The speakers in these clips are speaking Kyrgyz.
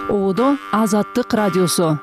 Оодо Азаттык радиосу.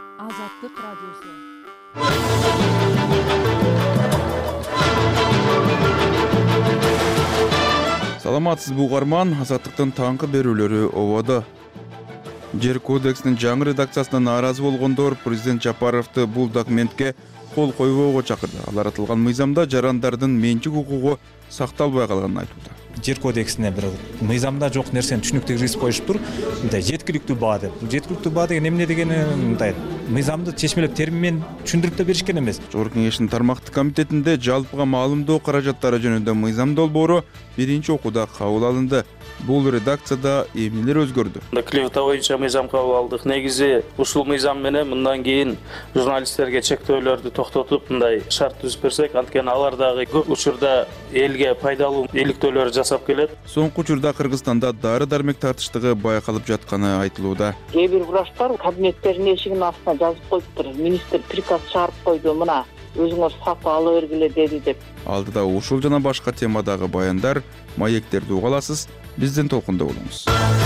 Саламатсызбы угарман, Азаттыктын таңкы берүүлөрү ободо. Жер кодексинин жаңы редакциясына нааразы болгондор президент Жапаровду бул документке кол койбоого чакырды. Алар атылган мыйзамда жарандардын менчик укугу сакталбай калганын айтууда. Жер кодексине бир мыйзамда жок нерсени түшүнүктүү киргизип коюшуптур. Мындай жеткиликтүү баа деп. Жеткиликтүү баа деген эмне дегени, мындай мыйзамды чечмелеп термин менен түшүндүрүп да беришкен эмес. Жогорку кеңештин тармактык комитетинде жалпыга маалымдоо каражаттары жөнүндө мыйзам долбоору биринчи окууда кабыл алынды. Бул редакцияда эмнелер өзгөрдү? Клевета боюнча мыйзам кабыл алдык. Негизи ушул мыйзам менен мындан кийин журналисттерге чектөөлөрдү токтотуп, мындай шарт түзүп берсек, анткени алар дагы көп учурда элге пайдалуу иликтөөлөр жасап келет. Соңку учурда Кыргызстанда дары-дармек тартыштыгы байкалып жатканы айтылууда. Кээ бир врачтар кабинеттеринин эшигинин астына жазып коюптур. Министр приказ чыгарып койду, мына өзүңөр сатып ала бергиле деди деп. Алдыда ушул жана башка темадагы баяндар, маектерди уга аласыз. Бизден толкунда болуңуз.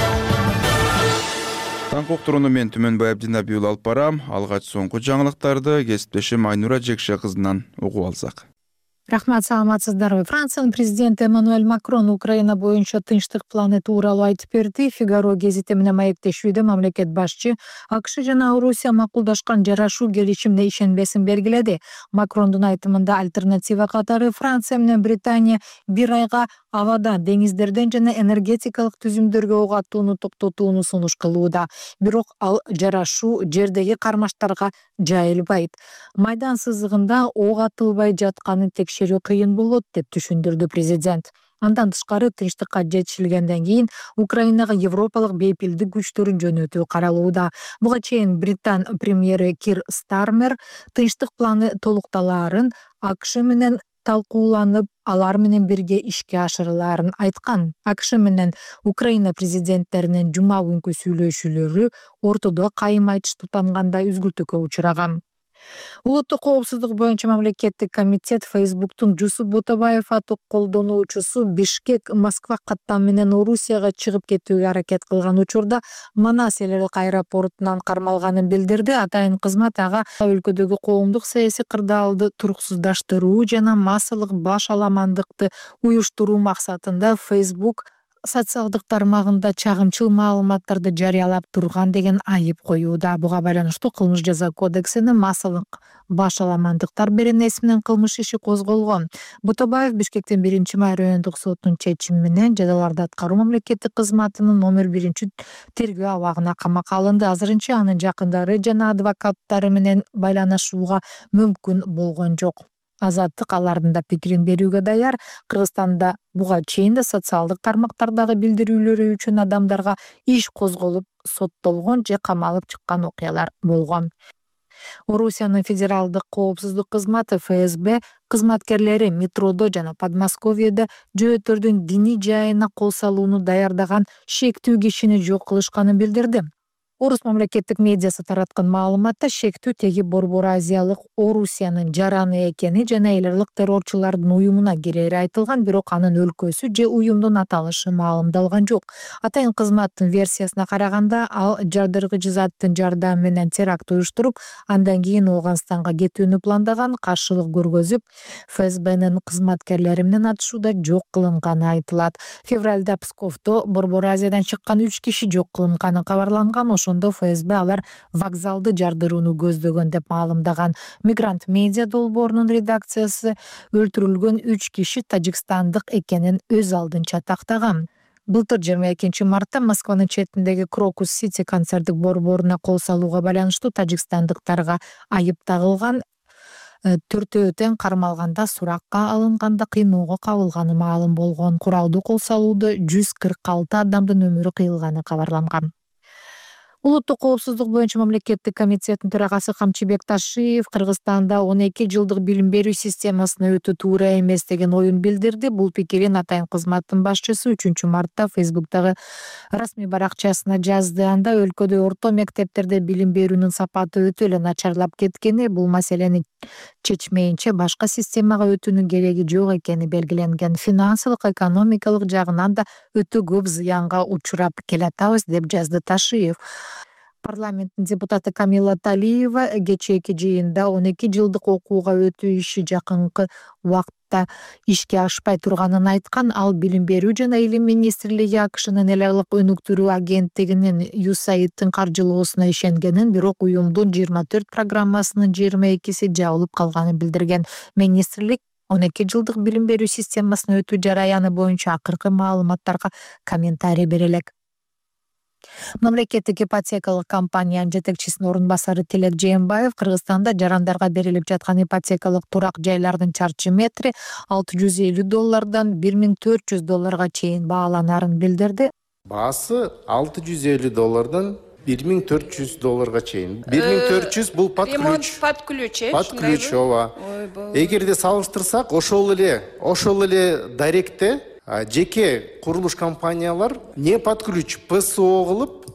Таңкы уктурууну мен Түмөнбай Абдинабиул алып барам. Алгач соңку жаңылыктарды кесиптешим Айнура Жекше кызынан угуп алсак. Рахмат, саламатсыздарбы. Франциянын президенти Эммануэль Макрон Украина боюнча тынчтык планы тууралуу айтып берди. Фигаро гезити менен маектешүүдө мамлекет башчы АКШ жана Орусия макулдашкан жарашуу келишимине ишенбесин белгиледи. Макрондун айтымында альтернатива катары Франция менен Британия бир айга абадан, деңиздерден жана энергетикалык түзүмдөргө ок атууну токтотууну сунуш кылууда. Бирок ал жарашуу жердеги кармаштарга жайылбайт. Майдан сызыгында ок атылбай жатканын текшерүү кыйын болот деп түшүндүрдү президент. Андан тышкары тынчтыкка жетишилгенден кийин Украинага европалык бейпилдик күчтөрүн жөнөтүү каралууда. Буга чейин Британ премьери Кир Стармер тынчтык планы толукталаарын АКШ менен талкууланып, алар менен бирге ишке ашырылаарын айткан. АКШ менен Украина президенттеринин жума күнкү сүйлөшүүлөрү ортодо кайым айтыш тутанганда үзгүлтүккө учураган. Улуттук коопсуздук боюнча мамлекеттик комитет Фейсбуктун Жусуп Ботобаев аттуу колдонуучусу Бишкек Москва каттам менен Орусияга чыгып кетүүгө аракет кылган учурда Манас эл аралык аэропортунан кармалганын билдирди. Атайын кызмат ага өлкөдөгү коомдук саясий кырдаалды туруксуздаштыруу жана массалык баш аламандыкты уюштуруу максатында Facebook социалдык тармагында чагымчыл маалыматтарды жарыялап турган деген айып коюуда. Буга байланыштуу кылмыш жаза кодексинин массалык баш аламандыктар беренеси менен кылмыш иши козголгон. Ботобаев Бишкектин 1-май райондук сотунун чечими менен жадаларды аткаруу мамлекеттик кызматынын номер 1 тергөө абагына камакка алынды. Азырынча анын жакындары жана адвокаттары менен байланышууга мүмкүн болгон жок. Азаттык алардын да пикирин берүүгө даяр. Кыргызстанда буга чейин да социалдык тармактардагы билдирүүлөрү үчүн адамдарга иш козголуп, соттолгон же камалып чыккан окуялар болгон. Орусиянын федералдык коопсуздук кызматы ФСБ кызматкерлери метродо жана Подмосковьеде жөөттөрдүн диний жайына кол салууну даярдаган шектүү кишини жок кылышканын билдирди. Орус мамлекеттик медиасы тараткан маалыматта шектүү теги Борбор Азиялык Орусиянын жараны экени жана эл аралык террорчулардын уюмуна кирери айтылган, бирок анын өлкөсү же уюмдун аталышы маалымдалган жок. Атайын кызматтын версиясына караганда, ал жардыргыч заттын жардамы менен теракт уюштуруп, андан кийин Ооганстанга кетүүнү пландаган, каршылык көргөзүп, ФСБнын кызматкерлери менен атышууда жок кылынганы айтылат. Февралда Псковдо Борбор Азиядан чыккан 3 киши жок кылынганы кабарланган. Ошондо ФСБ алар вокзалды жардырууну көздөгөн деп маалымдаган. Мигрант медиа долбоорунун редакциясы өлтүрүлгөн 3 киши тажикстандык экенин өз алдынча тактаган. Былтыр 22-мартта Москванын четиндеги Крокус Сити концерттик борборуна кол салууга байланыштуу тажикстандыктарга айып тагылган. 4 тең кармалганда суракка алынганда кыйноого кабылганы маалым болгон. Куралдуу кол салууда 146 адамдын өмүрү кыйылганы кабарланган. Улуттук коопсуздук боюнча мамлекеттик комитеттин төрагасы Камчыбек Ташиев Кыргызстанда 12 жылдык билим берүү системасына өтүү туура эмес деген оюн билдирди. Бул пикирин атайын кызматтын башчысы 3-мартта Фейсбуктагы расмий баракчасына жазды. Анда өлкөдө орто мектептерде билим берүүнүн сапаты өтө эле начарлап кеткени, бул маселени чечмейинче башка системага өтүүнүн кереги жок экени белгиленген. Финансылык, экономикалык жагынан да өтө көп зыянга учурап келатабыз деп жазды Ташиев. Парламенттин депутаты Камила Талиева кечээки жыйында 12 жылдык окууга өтүү иши жакынкы убакытта ишке ашпай турганын айткан. Ал билим берүү жана илим министрлиги АКШнын эл айлык өнүктүрүү агенттигинин USAIDтин каржылоосуна ишенгенин, бирок уюмдун 24 программасынын 22си жабылып калганын билдирген. Министрлик 12 жылдык билим берүү системасына өтүү жараяны боюнча акыркы маалыматтарга комментарий бере элек. Мамлекеттик ипотекалык компаниянын жетекчисинин орун басары Тилек Жээнбаев Кыргызстанда жарандарга берилип жаткан ипотекалык турак жайлардын чарчы метри $650 $1400 чейин бааланарын билдирди. Баасы $650 $1400 чейин. 1400 бул под ключ. Под ключ, ооба. Эгерде салыштырсак, ошол эле даректе жеке курулуш компаниялар не под ключ ПСО кылып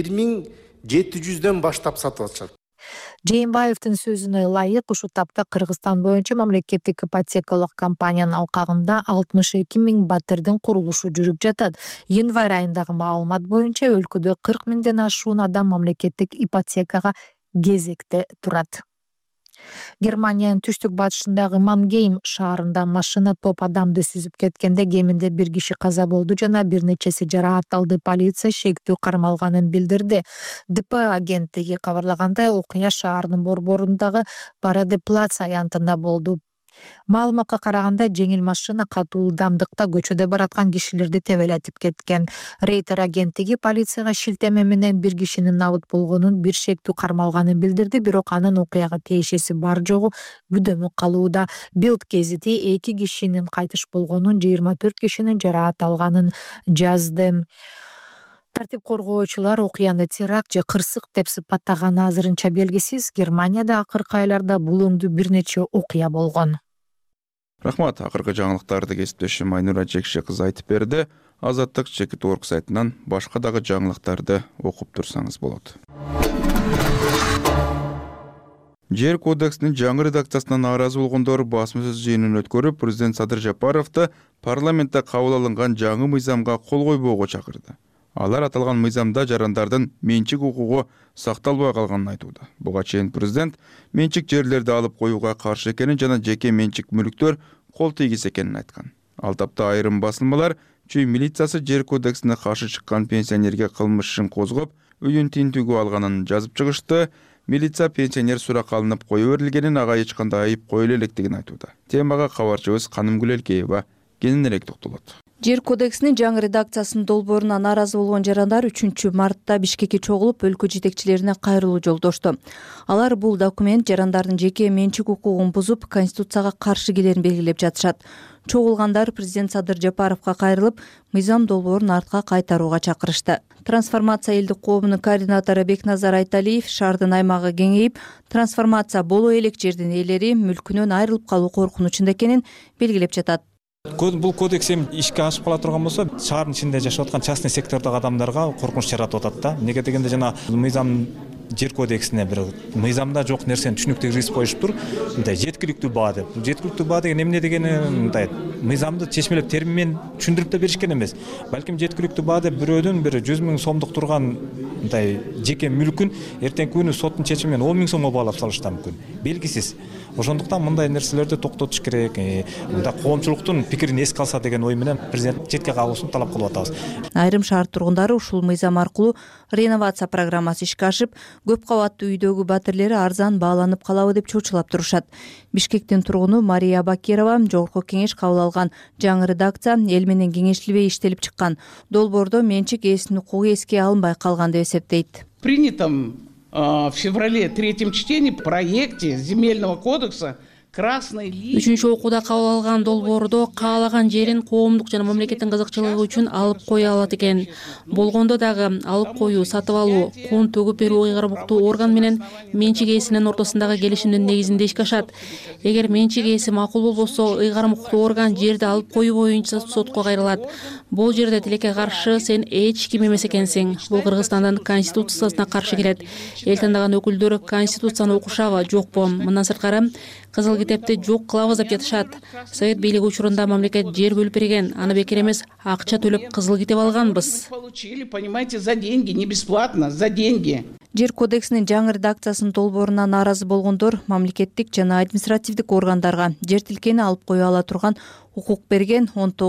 1700дөн баштап сатып атышат. Жээнбаевдин сөзүнө ылайык, ушул тапта Кыргызстан боюнча мамлекеттик ипотекалык компаниянын алкагында 62 000 батирдин курулушу жүрүп жатат. Январь айындагы маалымат боюнча өлкөдө 40 000ден ашуун адам мамлекеттик ипотекага кезекте турат. Германиянын түштүк батышындагы Мангейм шаарында машина топ адамды сүзүп кеткенде кеминде 1 киши каза болду жана бир нечеси жараат алды. Полиция шектүү кармалганын билдирди. ДП агенттиги кабарлагандай, окуя шаардын борборундагы Парадеплац аянтында болду. Маалыматка караганда, жеңил машина катуу ылдамдыкта көчөдө бараткан кишилерди тебелетип кеткен. Рейтер агенттиги полицияга шилтеме менен 1 кишинин набыт болгонун, бир шектүү кармалганын билдирди, бирок анын окуяга тиешеси бар жогу бүдөмө калууда. Bild гезити 2 кишинин кайтыш болгонун, 24 кишинин жараат алганын жазды. Тартип коргоочулар окуяны теракт же кырсык деп сыпаттаганы азырынча белгисиз. Германияда акыркы айларда бул өңдүү бир нече окуя болгон. Рахмат, акыркы жаңылыктарды кесиптешим Айнура Жекше кыз айтып берди. Азаттык Чекит.org сайтынан башка дагы жаңылыктарды окуп турсаңыз болот. Жер кодексинин жаңы редакциясына нааразы болгондор басма сөз жыйынын өткөрүп, президент Садыр Жапаровду парламентте кабыл алынган жаңы мыйзамга кол койбоого чакырды. Алар аталган мыйзамда жарандардын менчик укугу сакталбай калганын айтууда. Буга чейин президент менчик жерлерди алып коюуга каршы экенин жана жеке менчик мүлктөр кол тийгиз экенин айткан. Ал тапта айрым басылмалар чүй милициясы жер кодексине каршы чыккан пенсионерге кылмыш ишин козгоп, үйүн тинтүүгө алганын жазып чыгышты. Милиция пенсионер суракка алынып кое берилгенин, ага эч кандай айып коюла электигин айтууда. Темага кабарчыбыз Канымгүл Элкеева кененирээк токтолот. Жер кодексинин жаңы редакциясынын долбооруна нааразы болгон жарандар 3 мартта Бишкекке чогулуп, өлкө жетекчилерине кайрылуу жолдошту. Алар бул документ жарандардын жеке менчик укугун бузуп, конституцияга каршы келерин белгилеп жатышат. Чогулгандар президент Садыр Жапаровго кайрылып, мыйзам долбоорун артка кайтарууга чакырышты. Трансформация элдик коомунун координатору Бекназар Айталиев шаардын аймагы кеңейип, трансформация боло элек жердин ээлери мүлкүнөн айрылып калуу коркунучунда экенин белгилеп жатат. Бул кодекс ишке ашып кала турган болсо, шаардын ичинде жашап аткан частный сектордогу адамдарга коркунуч жаратып атат да. Неге дегенде жана мыйзам жер кодексине бир мыйзамда жок нерсени түшүнүктүү киргизип коюшуптур. Мындай жеткиликтүү баа деп. Жеткиликтүү баа деген эмне дегени, мындай мыйзамды чечмелеп термин менен түшүндүрүп да беришкен эмес. Балким жеткиликтүү баа деп бирөөдүн бир 100 000 сомдук турган мындай жеке мүлкүн эртеңки күнү соттун чечими менен 10 000 сомго баалап салышы да мүмкүн. Белгисиз. Ошондуктан мындай нерселерди токтотуш керек. Мында коомчулуктун пикирин эске алса деген ой менен президент четке кагуусун талап кылып атабыз. Айрым шаар тургундары ушул мыйзам аркылуу реновация программасы ишке ашып, көп кабаттуу үйдөгү батирлери арзан бааланып калабы деп чочулап турушат. Бишкектин тургуну Мария Бакирова жогорку кеңеш кабыл алган жаңы редакция эл менен кеңешилбей иштелип чыккан. Долбоордо менчик ээсинин укугу эске алынбай калган деп эсептейт. Принятом в феврале 3-м чтении проекте земельного кодекса красной линии. Үчүнчү окууда кабыл алган долбоордо каалаган жерин коомдук жана мамлекеттин кызыкчылыгы үчүн алып кое алат экен. Болгондо дагы алып коюу, сатып алуу, кон төгүп берүү ыйгарым укуктуу орган менен менчик ээсинин ортосундагы келишимдин негизинде ишке ашат. Эгер менчик ээси макул болбосо, ыйгарым укуктуу орган жерди алып коюу боюнча сотко кайрылат. Бул жерде тилекке каршы сен эч ким эмес экенсиң. Бул Кыргызстандын конституциясына каршы келет. Эл тандаган өкүлдөр конституцияны окушабы, жокпу? Мындан сырткары кызыл китепти жок кылабыз деп жатышат. Совет бийлиги учурунда мамлекет жер бөлүп берген, аны бекер эмес акча төлөп кызыл китеп алганбыз. Получили, понимаете, за деньги, не бесплатно, за деньги. Жер кодексинин жаңы редакциясынын долбооруна нааразы болгондор мамлекеттик жана административдик органдарга жер тилкени алып кое ала турган укук берген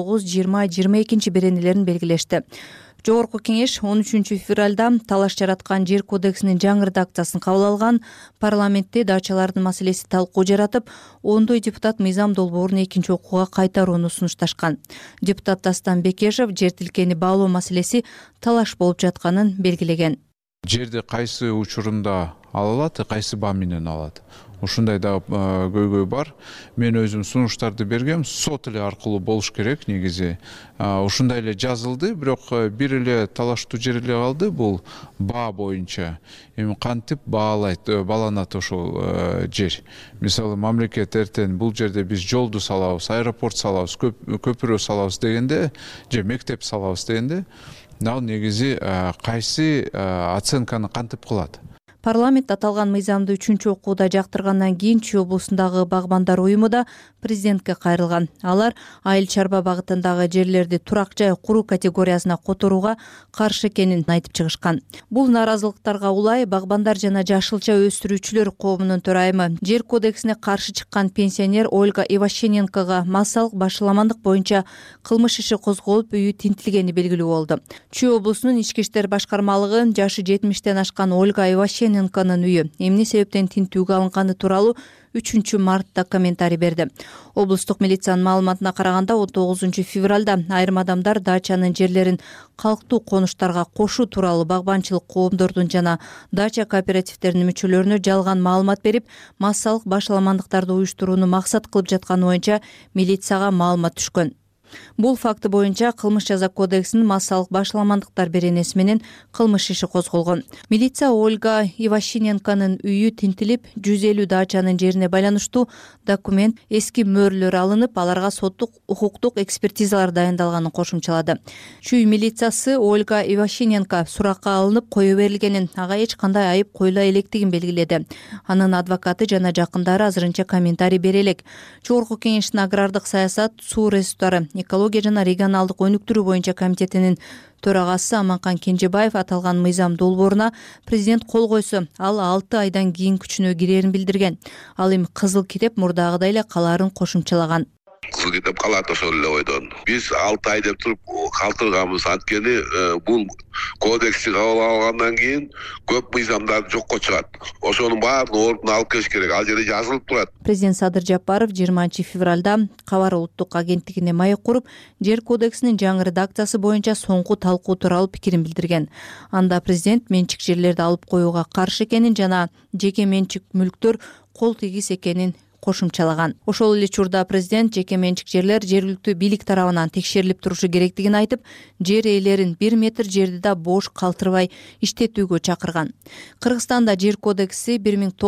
19-20-22 беренелерин белгилешти. Жогорку кеңеш 13 февралда талаш жараткан жер кодексинин жаңы редакциясын кабыл алган. Парламентте дачалардын маселеси талкуу жаратып, ондой депутат мыйзам долбоорун экинчи окууга кайтарууну сунушташкан. Депутат Дастан Бекешев жер тилкени баалоо маселеси талаш болуп жатканын белгилеген. Жерди кайсы учурунда ала алат, кайсы баа менен алат. Ушундай да көйгөй бар. Мен өзүм сунуштарды бергем, сот эле аркылуу болуш керек негизи. Ушундай эле жазылды, бирок бир эле талаштуу жер эле калды, бул баа боюнча. Эми кантип бааланат ошол жер. Мисалы мамлекет эртең бул жерде биз жолду салабыз, аэропорт салабыз, көпүрө салабыз дегенде, же мектеп салабыз дегенде, ал негизи кайсы оценканы кантип кылат? Парламент аталган мыйзамды 3 окууда жактыргандан кийин Чүй облусундагы багбандар уюму да президентке кайрылган. Алар айыл чарба багытындагы жерлерди турак жай куруу категориясына которууга каршы экенин айтып чыгышкан. Бул нааразылыктарга улай багбандар жана жашылча өстүрүүчүлөр коомунун төрайымы, жер кодексине каршы чыккан пенсионер Ольга Иващененкога массалык башаламандык боюнча кылмыш иши козголуп, үйү тинтилгени белгилүү болду. Чүй облусунун ички иштер башкармалыгы жашы 70-тен ашкан Ольга Иващененконун үйү эмне себептен тинтүүгө алынганы тууралуу 3 мартта комментарий берди. Облустук милициянын маалыматына караганда 19 февралда айрым адамдар дачанын жерлерин калктуу конуштарга кошуу тууралуу багбанчылык коомдордун жана дача кооперативдеринин мүчөлөрүнө жалган маалымат берип, массалык башаламандыктарды уюштурууну максат кылып жатканы боюнча милицияга маалымат түшкөн. Бул факты боюнча кылмыш жаза кодексинин массалык башаламандыктар беренеси менен кылмыш иши козголгон. Милиция Ольга Иващененконун үйү тинтилип, 150 дачанын жерине байланыштуу документ, эски мөөрлөр алынып, аларга соттук укуктук экспертизалар дайындалганын кошумчалады. Чүй милициясы Ольга Иващененко суракка алынып кое берилгенин, ага эч кандай айып коюла электигин белгиледи. Анын адвокаты жана жакындары азырынча комментарий бере элек. Жогорку кеңештин агрардык саясат, суу ресурстары, экология жана регионалдык өнүктүрүү боюнча комитетинин төрагасы Аманкан Кенжебаев аталган мыйзам долбооруна президент кол койсо, ал 6 айдан кийин күчүнө кирерин билдирген. Ал эми кызыл китеп мурдагыдай эле калаарын кошумчалаган. Кызыл китеп калат ошол эле ойдон. Биз 6 ай деп туруп калтырганбыз. Анткени бул кодексти кабыл алгандан кийин көп мыйзамдар жокко чыгат. Ошонун баарын ордуна алып келиш керек. Ал жерде жазылып турат. Президент Садыр Жапаров 20 февралда Кабар улуттук агенттигине маек куруп, жер кодексинин жаңы редакциясы боюнча соңку талкуу тууралуу пикирин билдирген. Анда президент менчик жерлерди алып коюуга каршы экенин жана жеке менчик мүлктөр кол тийгис экенин кошумчалаган. Ошол эле учурда президент жеке менчик жерлер жергиликтүү бийлик тарабынан текшерилип турушу керектигин айтып, жер ээлерин 1 метр жерди да бош калтырбай иштетүүгө чакырган. Кыргызстанда жер кодекси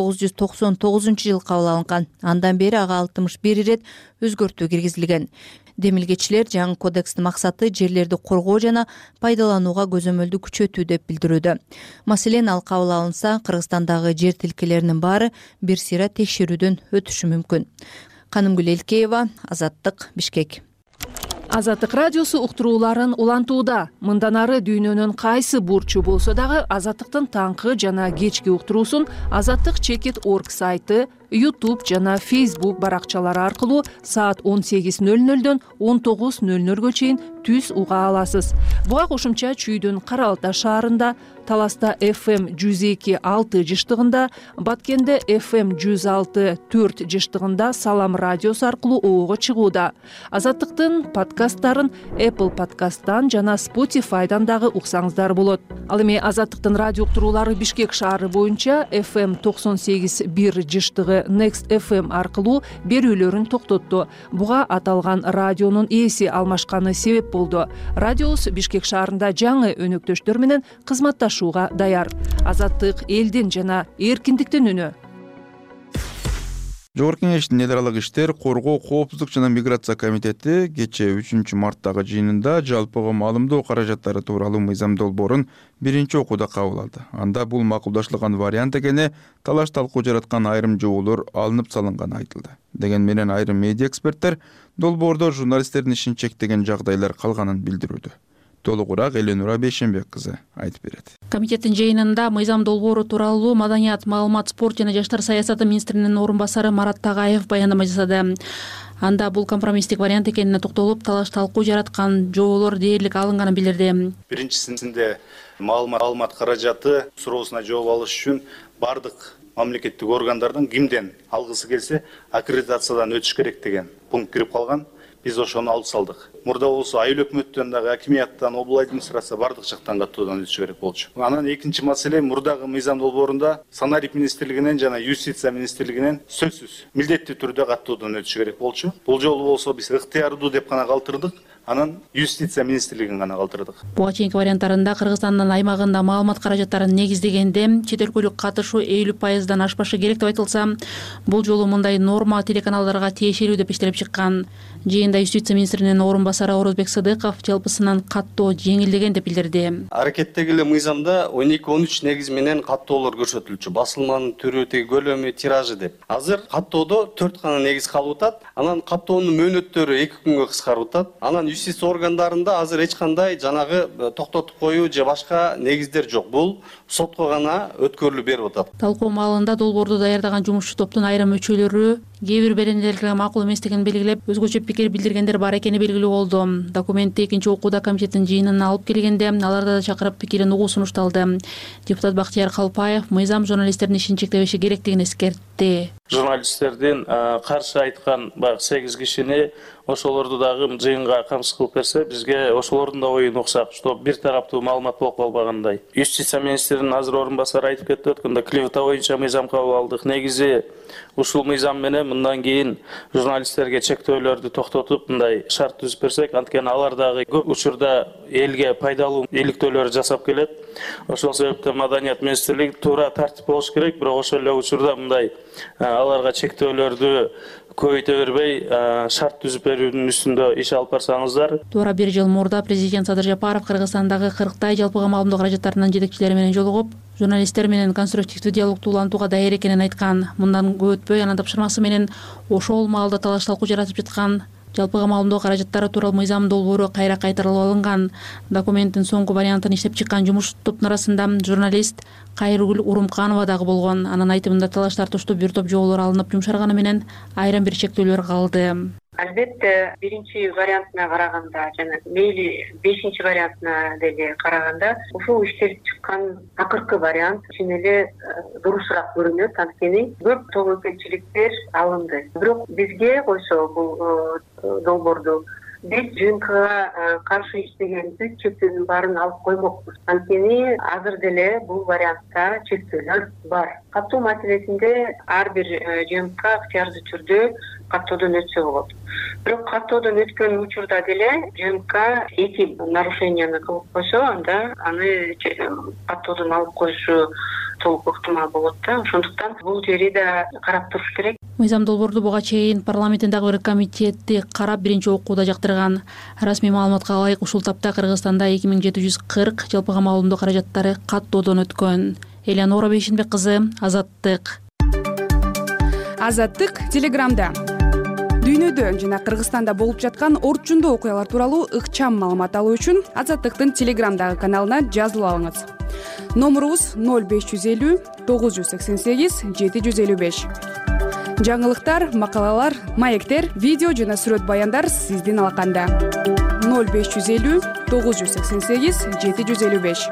1999-жылы кабыл алынган. Андан бери ага 61 ирет өзгөртүү киргизилген. Демилгечилер жаңы кодекстин максаты жерлерди коргоо жана пайдаланууга көзөмөлдү күчөтүү деп билдирүүдө. Маселен, ал кабыл алынса, Кыргызстандагы жер тилкелеринин баары бир сыйра текшерүүдөн өтүшү мүмкүн. Канымгүл Элкеева, Азаттык, Бишкек. Азаттык радиосу уктурууларын улантууда. Мындан ары дүйнөнүн кайсы бурчу болсо дагы Азаттыктын таңкы жана кечки уктуруусун Azattik.org сайты, YouTube жана Facebook баракчалары аркылуу саат 18:00дөн 19:00га чейин түз уга аласыз. Буга кошумча Чүйдүн Кара Алтай шаарында, Таласта FM 102.6 жыштыгында, Баткенде FM 106.4 жыштыгында Салам радиосу аркылуу оого чыгууда. Азаттыктын подкасттарын Apple подкасттан жана Spotify'дан дагы уксаңыздар болот. Ал эми Азаттыктын радио уктуруулары Бишкек шаары боюнча FM 98.1 жыштыгы Next FM аркылуу берүүлөрүн токтотту. Буга аталган радионун ээси алмашканы себеп болду. Радиобуз Бишкек шаарында жаңы өнөктөштөр менен кызматташууга даяр. Азаттык элдин жана эркиндиктин үнү. Жогорку кеңештин эл аралык иштер, коргоо, коопсуздук жана миграция комитети кечээ 3 марттагы жыйынында жалпыга маалымдоо каражаттары тууралуу мыйзам долбоорун биринчи окууда кабыл алды. Анда бул макулдашылган вариант экени талаш талкуу жараткан айрым жоболор алынып салынганы айтылды. Деген менен айрым медиа эксперттер долбоордо журналисттердин ишин чектеген жагдайлар калганын билдирүүдө. толугураак Эленура Бейшенбек кызы айтып берет. Комитеттин жыйынында мыйзам долбоору тууралуу маданият, маалымат, спорт жана жаштар саясаты министринин орун басары Марат Тагаев баяндама жасады. Анда бул компромисстик вариант экенине токтолуп, талаш талкуу жараткан жоболор дээрлик алынганын билдирди. Биринчисинде маалымат каражаты суроосуна жооп алыш үчүн бардык мамлекеттик органдардын кимден алгысы келсе аккредитациядан өтүш керек деген пункт кирип калган. Биз ошону алып салдык. Мурда болсо айыл өкмөттөн дагы, акимияттан, обл администрация бардык жактан каттоодон өтүш керек болчу. Анан экинчи маселе мурдагы мыйзам долбоорунда санарик министрлигинен жана юстиция министрлигинен сөзсүз милдеттүү түрдө каттоодон өтүш керек болчу. Бул жолу болсо биз ыктыярдуу деп гана калтырдык. Анан юстиция министрлигин гана калтырдык. Буга чейинки варианттарында Кыргызстандын аймагында маалымат каражаттарын негиздегенде чет өлкөлүк катышуу 50% ашпашы керек деп айтылса, бул жолу мындай норма телеканалдарга тиешелүү деп иштелип чыккан. Жыйында юстиция министринин орун басары Орозбек Сыдыков жалпысынан каттоо жеңилдеген деп билдирди. Аракеттеги эле мыйзамда 12-13 негиз менен каттоолор көрсөтүлчү. Басылманын түрү, көлөмү, тиражы деп. Азыр каттоодо 4 гана негиз калып атат. Анан каттоонун мөөнөттөрү 2 күнгө кыскарып атат. Анан юстиция органдарында азыр эч кандай жанагы токтотуп коюу же башка негиздер жок. Бул сотко гана өткөрүлүп берип атат. Талкуу маалында долбоорду даярдаган жумушчу топтун айрым мүчөлөрү кээ бир беренелерге макул эместигин белгилеп, өзгөчө пикир билдиргендер бар экени белгилүү болду. Документти экинчи окууда комитеттин жыйынына алып келгенде аларда да чакырып пикирин угуу сунушталды. Депутат Бактияр Калпаев мыйзам журналисттердин ишин чектебеши керектигин эскертти. Журналисттердин каршы айткан 8 кишини ошолорду дагы жыйынга камсыз кылып берсе, бизге ошолордун да оюн уксак, что бир тараптуу маалымат болуп калбагандай. Юстиция министринин азыр орун басары айтып кетти, өткөндө клевета боюнча мыйзам кабыл алдык. Негизи ушул мыйзам менен мындан кийин журналисттерге чектөөлөрдү токтотуп, мындай шарт түзүп берсек, анткени алар дагы көп учурда элге пайдалуу иликтөөлөр жасап келет. Ошол себептен маданият министрлиги туура тартип болуш керек, бирок ошол эле учурда мындай аларга чектөөлөрдү көбөйтө бербей, шарт түзүп берүүнүн үстүндө иш алып барсаңыздар. Туура 1 жыл мурда президент Садыр Жапаров Кыргызстандагы 40 жалпыга маалымдоо каражаттарынын жетекчилери менен жолугуп, журналисттер менен конструктивдүү диалогду улантууга даяр экенин айткан. Мындан көп өтпөй анын тапшырмасы менен ошол маалда талаш талкуу жаратып жаткан жалпыга маалымдоо каражаттары тууралуу мыйзам долбоору кайра кайтарылып алынган. Документтин соңку вариантын иштеп чыккан жумуш топтун арасында журналист Кайрыгүл Урумканова дагы болгон. Анын айтымында талаш тартыштуу бир топ жоболор алынып жумшарганы менен айрым бир чектөөлөр калды. Албетте, биринчи вариантына караганда жана мейли 5-чи вариантына деле караганда, ушул иштелип чыккан акыркы вариант чын эле дурусураак көрүнөт, анткени көп тобокелчиликтер алынды. Бирок бизге койсо бул долбоорду биз ЖНКга каршы иштегенде чектөөнүн баарын алып коймокпуз. Анткени азыр деле бул вариантта чектөөлөр бар. Каттоо маселесинде ар бир ЖНК ыктыярдуу түрдө каттоодон өтсө болот. Бирок каттоодон өткөн учурда деле ЖНК 2 нарушенияны кылып койсо, анда аны каттоодон алып коюшу толук ыктымал болот да. Ошондуктан бул жери да карап туруш керек. Мыйзам долбоорду буга чейин парламенттин дагы бир комитети карап биринчи окууда жактырган. Расмий маалыматка ылайык ушул тапта Кыргызстанда 2740 жалпыга маалымдоо каражаттары каттоодон өткөн. Эленура Бейшенбек кызы, Азаттык. Азаттык Телеграмда. Дүйнөдө жана Кыргызстанда болуп жаткан орчундуу окуялар тууралуу ыкчам маалымат алуу үчүн Азаттыктын Телеграмдагы каналына жазылып алыңыз. Номурубуз 0550 988 755. Жаңылыктар, макалалар, маектер, видео жана сүрөт баяндар сиздин алаканда. 0550 988 755.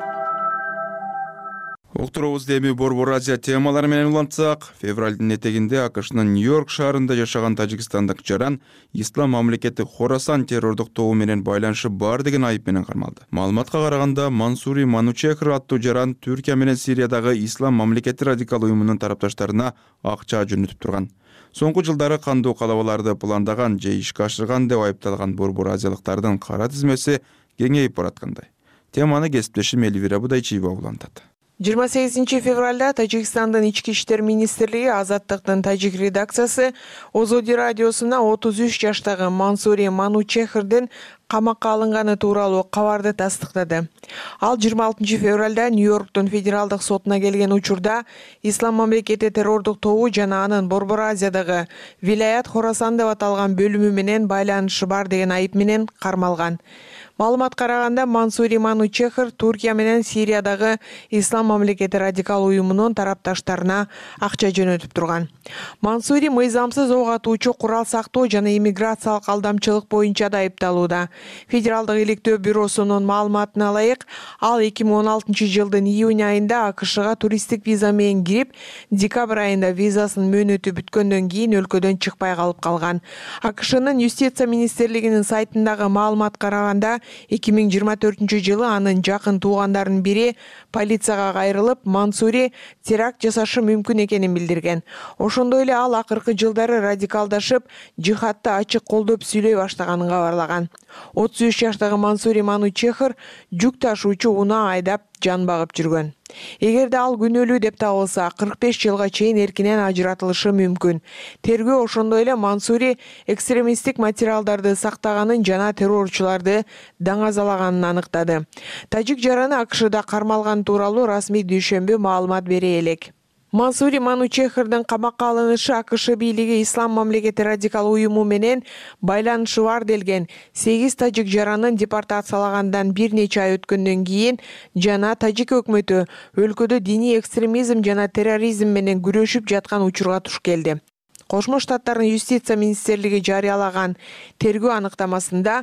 Уктуруубузду эми Борбор Азия темалары менен улантсак, февралдын этегинде АКШнын Нью-Йорк шаарында жашаган тажикстандык жаран ислам мамлекети Хорасан террордук тобу менен байланышы бар деген айып менен кармалды. Маалыматка караганда, Мансури Манучехр аттуу жаран Түркия менен Сириядагы ислам мамлекети радикал уюмунун тарапташтарына акча жөнөтүп турган. Соңку жылдары кандуу калабаларды пландаган же ишке ашырган деп айыпталган Борбор Азиялыктардын кара тизмеси кеңейип бараткандай. Теманы кесиптешим Элвира Будайчиева улантат. 28 февралда Тажикстандын ички иштер министрлиги Азаттыктын тажик редакциясы Озоди радиосуна 33 жаштагы Мансури Манучехрдин камакка алынганы тууралуу кабарды тастыктады. Ал 26 февралда Нью-Йорктун федералдык сотуна келген учурда ислам мамлекети террордук тобу жана анын Борбор Азиядагы Вилаят Хорасан деп аталган бөлүмү менен байланышы бар деген айып менен кармалган. Маалымат караганда Мансури Манучехр Туркия менен Сириядагы Ислам мамлекети радикал уюмунун тарапташтарына акча жөнөтүп турган. Мансури мыйзамсыз ок атуучу, курал сактоо жана иммиграциялык алдамчылык боюнча да айыпталууда. Федералдык иликтөө бюросунун маалыматына ылайык, ал 2016 жылдын июнь айында АКШга туристтик виза менен кирип, декабрь айында визасынын мөөнөтү бүткөндөн кийин өлкөдөн чыкпай калып калган. АКШнын юстиция министрлигинин сайтындагы маалымат караганда 2024 жылы анын жакын туугандарынын бири полицияга кайрылып, Мансури теракт жасашы мүмкүн экенин билдирген. Ошондой эле ал акыркы жылдары радикалдашып, жихадты ачык колдоп сүйлөй баштаганын кабарлаган. 33 жаштагы Мансури Манучехр жүк ташуучу унаа айдап жан багып жүргөн. Эгерде ал күнөөлүү деп табылса, 45 жылга чейин эркинен ажыратылышы мүмкүн. Тергөө ошондой эле Мансури экстремисттик материалдарды сактаганын жана террорчуларды даңазалаганын аныктады. Тажик жараны АКШда кармалган тууралуу расмий дүйшөмбү маалымат бере элек. Мансури Манучехрдин камакка алынышы АКШ бийлиги Ислам мамлекети радикал уюму менен байланышы бар делген 8 тажик жаранын депортациялагандан бир нече ай өткөндөн кийин жана тажик өкмөтү өлкөдө диний экстремизм жана терроризм менен күрөшүп жаткан учурга туш келди. Кошмо Штаттардын юстиция министрлиги жарыялаган тергөө аныктамасында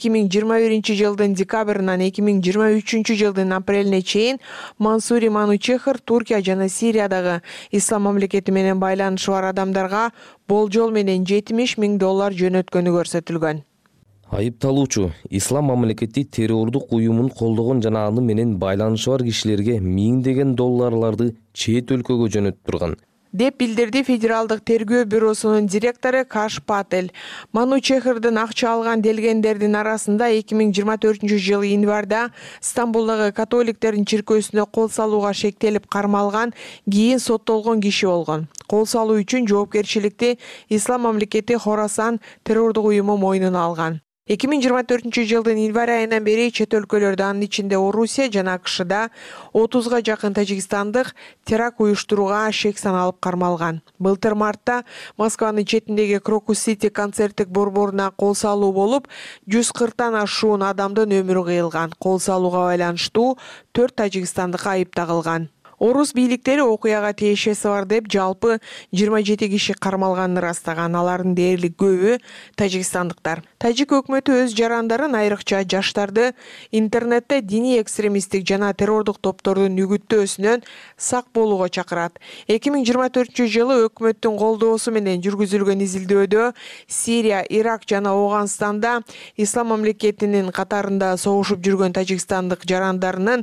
2021 жылдын декабрынан 2023 жылдын апрелине чейин Мансури Манучехр Туркия жана Сириядагы Ислам мамлекети менен байланышы бар адамдарга болжол менен $70,000 жөнөткөнү көрсөтүлгөн. Айыпталуучу Ислам мамлекети террордук уюмун колдогон жана аны менен байланышы бар кишилерге $1000 долларларды чет өлкөгө жөнөтүп турган деп билдирди Федералдык тергөө бюросунун директору Каш Патель. Манучехрдин акча алган делгендердин арасында 2024 жылы январда Стамбулдагы католиктердин чиркөөсүнө кол салууга шектелип кармалган, кийин соттолгон киши болгон. Кол салуу үчүн жоопкерчиликти Ислам мамлекети Хорасан террордук уюму мойнуна алган. 2024 жылдын январь айынан бери чет өлкөлөрдө, анын ичинде Орусия жана АКШда 30га жакын тажикстандык теракт уюштурууга шек саналып кармалган. Былтыр мартта Москванын четиндеги Крокус Сити концерттик борборуна кол салуу болуп, 140тан ашуун адамдын өмүрү кыйылган. Кол салууга байланыштуу 4 тажикстандык айып тагылган. Орус бийликтери окуяга тиешеси бар деп жалпы 27 киши кармалганын ырастаган. Алардын дээрлик көбү тажикстандыктар. Тажик өкмөтү өз жарандарын, айрыкча жаштарды интернетте диний экстремисттик жана террордук топтордун үгүттөөсүнөн сак болууга чакырат. 2024 жылы өкмөттүн колдоосу менен жүргүзүлгөн изилдөөдө Сирия, Ирак жана Афганстанда Ислам мамлекетинин катарында согушуп жүргөн тажикстандык жарандарынын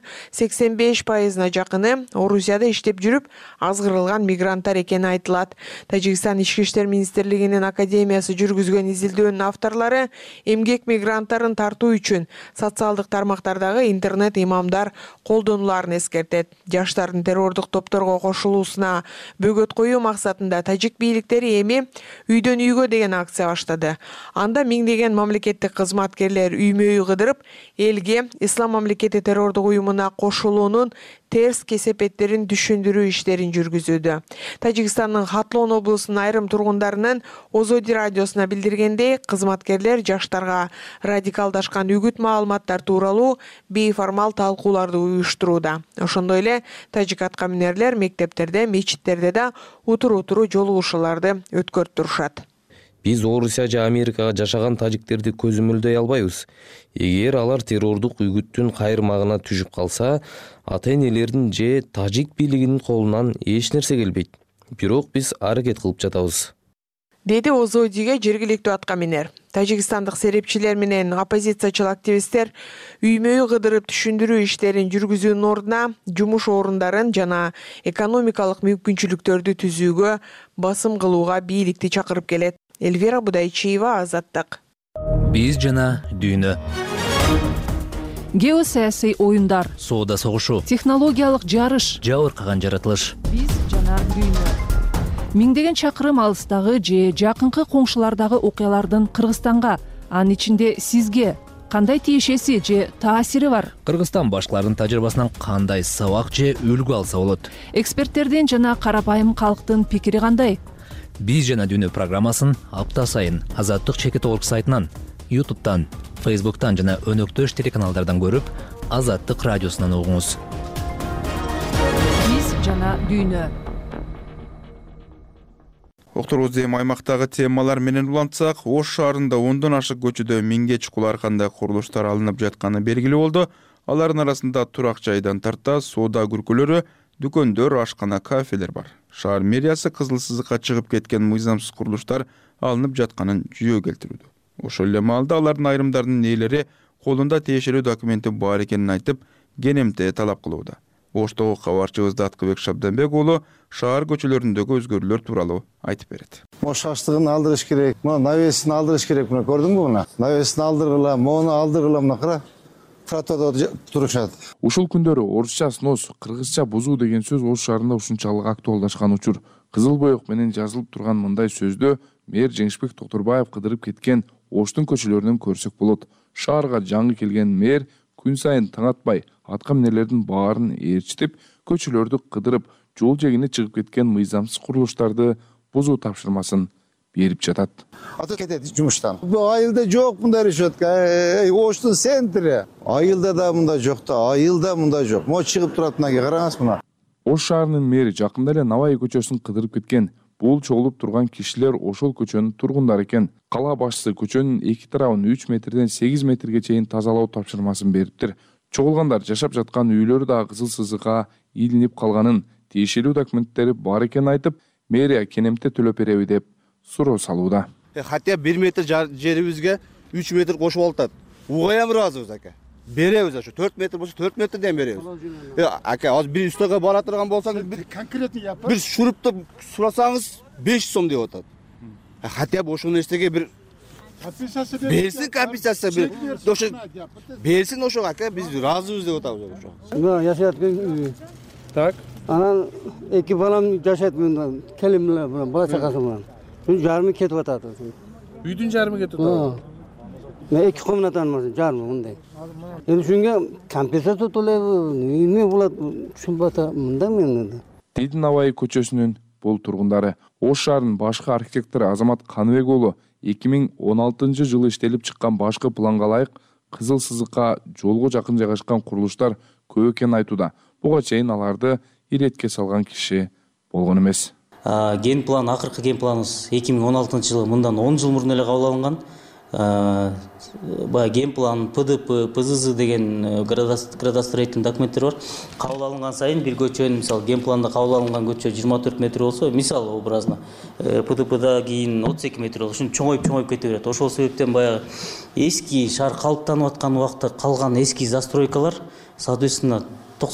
85%-на жакыны Орусияда иштеп жүрүп, азгырылган мигранттар экени айтылат. Тажикстан Ички иштер министрлигинин академиясы жүргүзгөн изилдөөнүн авторлору эмгек мигранттарын тартуу үчүн социалдык тармактардагы интернет имамдар колдонуларын эскертет. Жаштардын террордук топторго кошулуусуна бөгөт коюу максатында тажик бийликтери эми үйдөн үйгө деген акция баштады. Анда миңдеген мамлекеттик кызматкерлер үймө-үй кыдырып, элге Ислам мамлекети террордук уюмуна кошулуунун терс кесепеттерин түшүндүрүү иштерин жүргүзүүдө. Тажикстандын Хатлон облусунун айрым тургундарынын Озоди радиосуна билдиргендей, кызматкерлер жаштарга радикалдашкан үгүт маалыматтар тууралуу бейформал талкууларды уюштурууда. Ошондой эле тажик аткаминерлер мектептерде, мечиттерде да утур-утуру жолугушууларды өткөрүп турушат. Биз Орусия же Америкага жашаган тажиктерди көзөмөлдөй албайбыз. Эгер алар террордук үгүттүн кайрмагына түшүп калса, ата-энелердин же тажик бийлигинин колунан эч нерсе келбейт. Бирок биз аракет кылып жатабыз. Деди Озодиге жергиликтүү аткаминер. Тажикстандык серепчилер менен оппозициячыл активисттер үймө-үй кыдырып түшүндүрүү иштерин жүргүзүүнүн ордуна жумуш орундарын жана экономикалык мүмкүнчүлүктөрдү түзүүгө басым кылууга бийликти чакырып келет. Эльвира Будайчиева, Азаттык. Биз жана дүйнө. Геосаясий оюндар, соода согушу, технологиялык жарыш, жабыркаган жаратылыш. Биз жана дүйнө. Миңдеген чакырым алыстагы же жакынкы коңшулардагы окуялардын Кыргызстанга, анын ичинде сизге кандай тиешеси же таасири бар? Кыргызстан башкаларынын тажрыйбасынан кандай сабак же үлгү алса болот? Эксперттердин жана карапайым калктын пикири кандай? Биз жана дүйнө программасын апта сайын Азаттык чекит орг сайтынан, YouTube'дан, Facebooktан жана өнөктөш телеканалдардан көрүп, Азаттык радиосунан угуңуз. Биз жана дүйнө. Окторубуз эми аймактагы темалар менен улантсак, Ош шаарында 10дон ашык көчөдө миңге чукул ар кандай курулуштар алынып жатканы белгилүү болду. Алардын арасында турак жайдан тарта соода күркөлөрү, дүкөндөр, ашкана, кафелер бар. Шаар мэриясы кызыл сызыкка чыгып кеткен мыйзамсыз курулуштар алынып жатканын жүйө келтирүүдө. Ошол эле маалда алардын айрымдарынын ээлери колунда тиешелүү документи бар экенин айтып, кенемте талап кылууда. Оштогу кабарчыбыз Аткыбек Шабданбек уулу шаар көчөлөрүндөгү өзгөрүүлөр тууралуу айтып берет. Шаштыгын алдырыш керек, навесин алдырыш керек. Мына көрдүңбү мына? Навесин алдыргыла, мону алдыргыла, мына кара. Тротуарда турушат. Ушул күндөрү орусча снос, кыргызча бузуу деген сөз Ош шаарында ушунчалык актуалдашкан учур. Кызыл боек менен жазылып турган мындай сөздө мэр Жеңишбек Токторбаев кыдырып кеткен Оштун көчөлөрүнөн көрсөк болот. Шаарга жаңы келген мэр күн сайын таң атпай атка минерлердин баарын ээрчитип, көчөлөрдү кыдырып, жол жегине чыгып кеткен мыйзамсыз курулуштарды бузуу тапшырмасын берип жатат. Ата кетет жумуштан. Айылда жок мындай решетка. Оштун центри. Айылда да мындай жок да, айылда мындай жок. Мо чыгып турат мына караңыз мына. Ош шаарынын мэри жакында эле Навай көчөсүн кыдырып кеткен. Бул чогулуп турган кишилер ошол көчөнүн тургундары экен. Кала башчысы көчөнүн эки тарабын 3 метрден 8 метрге чейин тазалоо тапшырмасын бериптир. Чогулгандар жашап жаткан үйлөрү да кызыл сызыкка илинип калганын, тиешелүү документтери бар экенин айтып, мэрия кенемте төлөп береби деп суроо салууда. Хотя 1 метр жерибизге 3 метр кошуп алат. Угаям ыраазыбыз ака. Беребиз ошо 4 метр болсо 4 метрден беребиз. Ака, азыр бир үстөгө бара турган болсаңыз, бир конкретный япыр. Бир шурупты сурасаңыз 500 сом деп атат. Хотя бы ошол нерсеге бир компенсация берсин, компенсация бир. Ошо берсин ошого ака, биз ыраазыбыз деп атабыз ошо. Мына жашайт үй. Так. Анан эки балам жашайт мындан. Келим менен бала чакасы менен. Жарымы кетип атат. Үйдүн жарымы кетип атат. Мен 2 комнатаны жарымы мындай. Эми ушунга компенсация төлөбү, эмне болот түшүнбөй атам мындай мен. Дейди Навай көчөсүнүн бул тургундары. Ош шаарынын башкы архитектору Азамат Каныбек уулу 2016-жылы иштелип чыккан башкы планга ылайык кызыл сызыкка жолго жакын жайгашкан курулуштар көп экенин айтууда. Буга чейин аларды иретке салган киши болгон эмес. Ген план, акыркы ген планыбыз 2016-жылы мындан 10 жыл мурун эле кабыл алынган. Баягы ген план, ПДП, ПЗЗ деген градостроительный документтер бар. Кабыл алынган сайын бир көчөнүн, мисалы, ген планда кабыл алынган көчө 24 метр болсо, мисалы образно, ПДПда кийин 32 метр болсо, ушун чоңоюп кете берет. Ошол себептен баягы эски шаар калыптанып аткан убакта калган эски застройкалар, соответственно,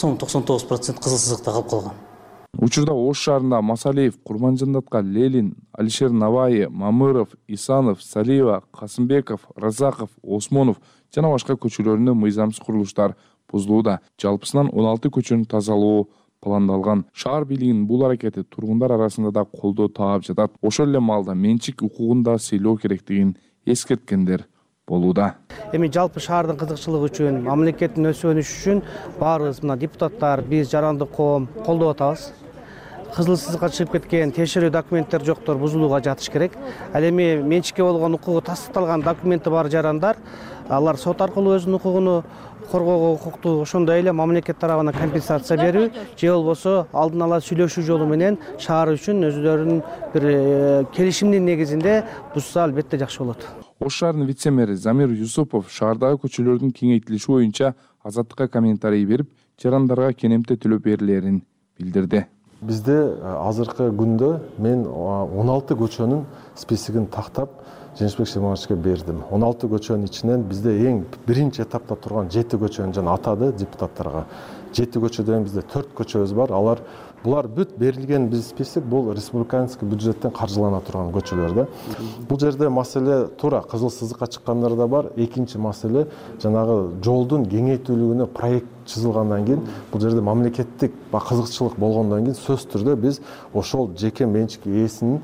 90-99% кызыл сызыкта калып калган. Учурда Ош шаарында Масалиев, Курманжандатка, Лелин, Алишер Навай, Мамыров, Исанов, Салиева, Касымбеков, Разаков, Осмонов жана башка көчөлөрүндө мыйзамсыз курулуштар бузулууда. Жалпысынан 16 көчөнү тазалоо пландалган. Шаар бийлигинин бул аракети тургундар арасында да колдоо таап жатат. Ошол эле маалда менчик укугун да сыйлоо керектигин эскерткендер болууда. Эми жалпы шаардын кызыкчылыгы үчүн, мамлекеттин өсүшү үчүн баарыбыз мына депутаттар, биз жарандык коом колдоп атабыз. Кызыл сызыкка чыгып кеткен тиешелүү документтер жоктор бузулууга жатыш керек. Ал эми менчикке болгон укугу тастыкталган документи бар жарандар, алар сот аркылуу өзүнүн укугуну коргоого укуктуу. Ошондой эле мамлекет тарабынан компенсация берүү же болбосо алдын ала сүйлөшүү жолу менен шаар үчүн өздөрүнүн бир келишимдин негизинде бузса албетте жакшы болот. Ош шаарынын вице-мэри Замир Юсупов шаардагы көчөлөрдүн кеңейтилиши боюнча Азаттыкка комментарий берип, жарандарга кенемте төлөп берилерин билдирди. Бизде азыркы күндө мен 16 көчөнүн списигин тактап Жеңишбек Шимановичке бердим. 16 көчөнүн ичинен бизде эң биринчи этапта турган 7 көчөнү жана атады депутаттарга. 7 көчөдөн бизде 4 көчөбүз бар. Булар бүт берилген биз список бул республиканский бюджеттен каржылана турган көчөлөр да. Бул жерде маселе туура кызыл сызыкка чыккандар да бар. Экинчи маселе жанагы жолдун кеңейтүүлүгүнө проект чызылгандан кийин бул жерде мамлекеттик кызыкчылык болгондон кийин сөзсүз түрдө биз ошол жеке менчик ээсинин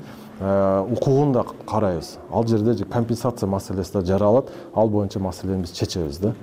укугун да карайбыз. Ал жерде компенсация маселеси да жаралат. Ал боюнча маселени биз чечебиз да.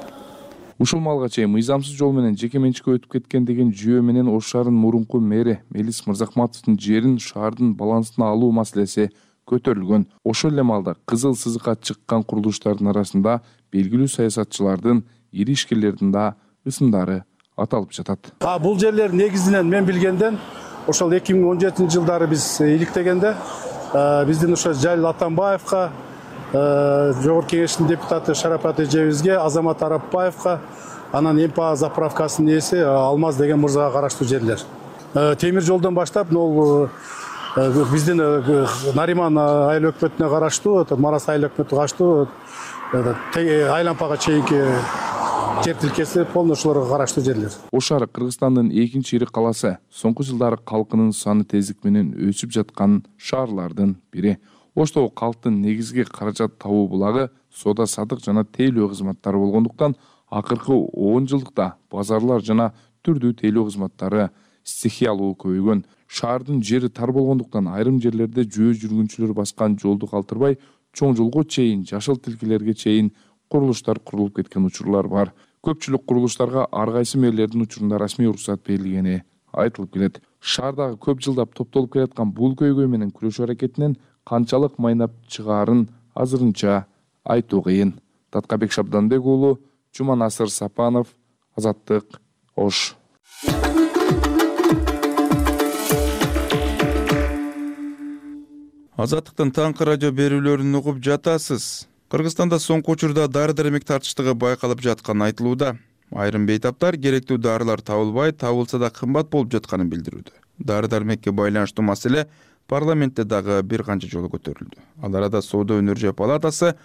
Ушул малга чейин мыйзамсыз жол менен жеке менчикке өтүп кеткен деген жүйө менен Ош шаарынын мурунку мэри Мелис Мырзахматовдун жерин шаардын балансына алуу маселеси көтөрүлгөн. Ошол эле маалда кызыл сызыкка чыккан курулуштардын арасында белгилүү саясатчылардын, ири ишкерлердин да ысымдары аталып жатат. Бул жерлер негизинен мен билгенден ошол 2017 жылдары биз иликтегенде биздин ошо Жалил Атамбаевка, Жогорку Кеңештин депутаты Шарапат эжебизге, Азамат Арапбаевка, анан МПА заправкасынын ээси Алмаз деген мырзага караштуу жерлер. Темир жолдон баштап биздин Нариман айыл өкмөтүнө караштуу, Марас айыл өкмөтүнө караштуу Айлампага чейинки жер тилкеси полный ошолорго караштуу жерлер. Ош шаары Кыргызстандын экинчи ири каласы, соңку жылдары калкынын саны тездик менен өсүп жаткан шаарлардын бири. Оштогу калктын негизги каражат табуу булагы соода сатык жана тейлөө кызматтары болгондуктан акыркы 10 жылдыкта базарлар жана түрдүү тейлөө кызматтары стихиялуу көбөйгөн. Шаардын жери тар болгондуктан айрым жерлерде жөө жүргүнчүлөр баскан жолду калтырбай, чоң жолго чейин, жашыл тилкелерге чейин курулуштар курулуп кеткен учурлар бар. Көпчүлүк курулуштарга ар кайсы мэрлердин учурунда расмий уруксат берилгени айтылып келет. Шаардагы көп жылдап топтолуп келаткан бул көйгөй менен күрөшүү аракетинен канчалык майнап чыгаарын азырынча айтуу кыйын. Таткабек Шабданбек уулу, Жуманасыр Сапанов, Азаттык, Ош. Азаттыктын таңкы радио берүүлөрүн угуп жатасыз. Кыргызстанда соңку учурда дары-дармек тартыштыгы байкалып жатканы айтылууда. Айрым бейтаптар керектүү дарылар табылбай, табылса да кымбат болуп жатканын билдирүүдө. Дары-дармекке байланыштуу маселе парламентте дагы бир канча жолу көтөрүлдү. Ал арада Соода өнөр палатасы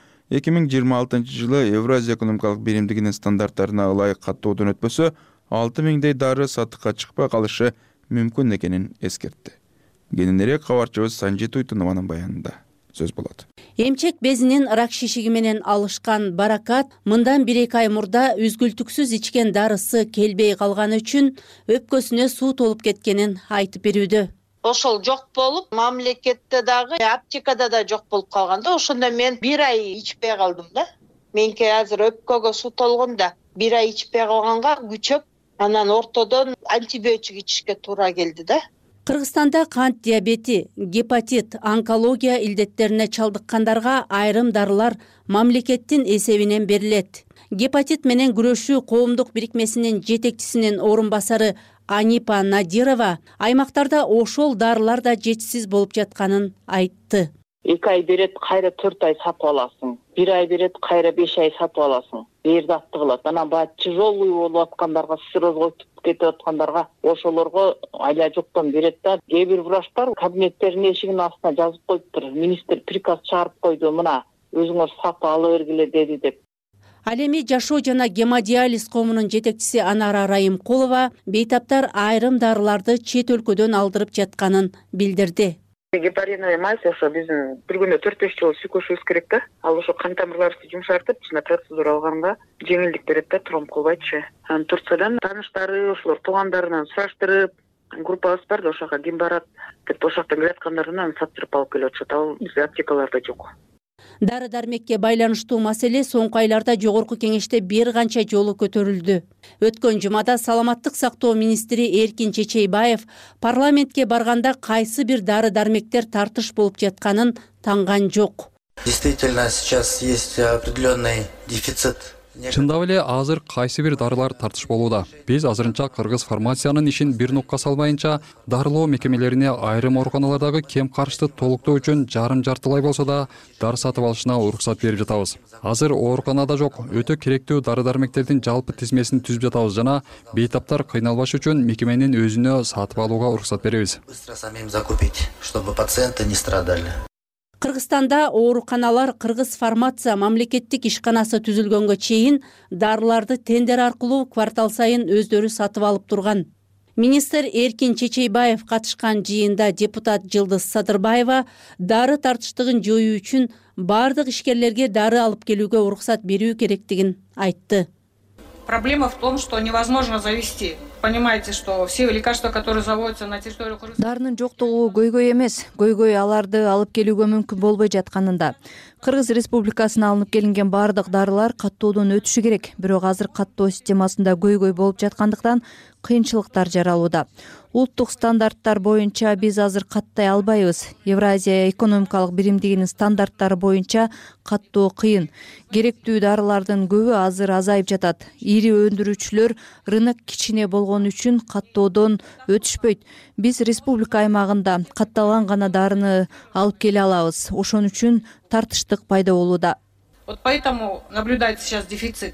2026 жылы Евразия экономикалык биримдигинин стандарттарына ылайык каттоодон өтпөсө 6000дей дары сатыкка чыкпай калышы мүмкүн экенин эскертти. Кененирээк кабарчыбыз Санжит Уйтунованын баянында сөз болот. Эмчек безинин рак шишиги менен алышкан Баракат мындан 1-2 ай мурда үзгүлтүксүз ичкен дарысы келбей калганы үчүн өпкөсүнө суу толуп кеткенин айтып берүүдө. Ошол жок болуп, мамлекетте дагы, аптекада да жок болуп калганда, ошондо мен 1 ай ичпей калдым да. Менке азыр өпкөгө суу толгон да, 1 ай ичпей калганга күчөп, анан ортодон антибиотик ичишке туура келди да. Кыргызстанда кант диабети, гепатит, онкология илдеттерине чалдыккандарга айрым дарылар мамлекеттин эсебинен берилет. Гепатит менен күрөшүү коомдук бирикмесинин жетекчисинин орун басары Анипа Надирова аймактарда ошол дарылар да жетишсиз болуп жатканын айтты. 2 ай берет, кайра 4 ай сатып аласың. 1 ай берет, кайра 5 ай сатып аласың. Бердатты кылат. Анан баягы тяжелый болуп аткандарга, сиррозго кетип аткандарга ошолорго айла жоктон берет да. Кээ бир врачтар кабинеттеринин эшигинин астына жазып коюптур. Министр приказ чыгарып койду, мына өзүңөр сатып ала бергиле деди деп. Ал эми жашоо жана гемодиализ коомунун жетекчиси Анара Райымкулова бейтаптар айрым дарыларды чет өлкөдөн алдырып жатканын билдирди. Гепариновый мазь ошо биздин бир күндө 4-5 жолу сүйкөшүбүз керек да. Ал ошо кан тамырларыбызды жумшартып, ичине процедура алганга жеңилдик берет да, тромб кылбайчы. Анан Турциядан тааныштары, ошолор туугандарынан сураштырып, группабыз бар да, ошого ким барат деп ошоктон келаткандарынан сатып алып келип атышат. Ал бизде аптекаларда жок. Дары-дармекке байланыштуу маселе соңку айларда Жогорку Кеңеште бир канча жолу көтөрүлдү. Өткөн жумада Саламаттык сактоо министри Эркин Чечейбаев парламентке барганда кайсы бир дары-дармектер тартыш болуп жатканын танган жок. Действительно, сейчас есть определенный дефицит. Чындап эле азыр кайсы бир дарылар тартыш болууда. Биз азырынча кыргыз фармациянын ишин бир нукка салбайынча дарылоо мекемелерине айрым ооруканалардагы кем карышты толуктоо үчүн жарым-жартылай болсо да дары сатып алышына уруксат берип жатабыз. Азыр ооруканада жок, өтө керектүү дары-дармектердин жалпы тизмесин түзүп жатабыз жана бейтаптар кыйналбаш үчүн мекеменин өзүнө сатып алууга уруксат беребиз. Быстро самим закупить, чтобы пациенты не страдали. Кыргызстанда ооруканалар Кыргыз фармация мамлекеттик ишканасы түзүлгөнгө чейин дарыларды тендер аркылуу квартал сайын өздөрү сатып алып турган. Министр Эркин Чечейбаев катышкан жыйында депутат Жылдыз Садырбаева дары тартыштыгын жоюу үчүн бардык ишкерлерге дары алып келүүгө уруксат берүү керектигин айтты. Проблема в том, что невозможно завести. Понимаете, что все лекарства, которые заводятся на территории Кыргызстана... Дарынын жоктугу көйгөй эмес. Көйгөй аларды алып келүүгө мүмкүн болбой жатканында. Кыргыз Республикасына алынып келинген баардык дарылар каттоодон өтүшү керек. Бирок азыр каттоо системасында көйгөй болуп жаткандыктан кыйынчылыктар жаралууда. Улуттук стандарттар боюнча биз азыр каттай албайбыз. Евразия экономикалык биримдигинин стандарттары боюнча каттоо кыйын. Керектүү дарылардын көбү азыр азайып жатат. Ири өндүрүүчүлөр рынок кичине болгону үчүн каттоодон өтүшпөйт. Биз республика аймагында катталган гана дарыны алып келе алабыз. Ошон үчүн тартыштык пайда болууда. Вот поэтому наблюдается сейчас дефицит.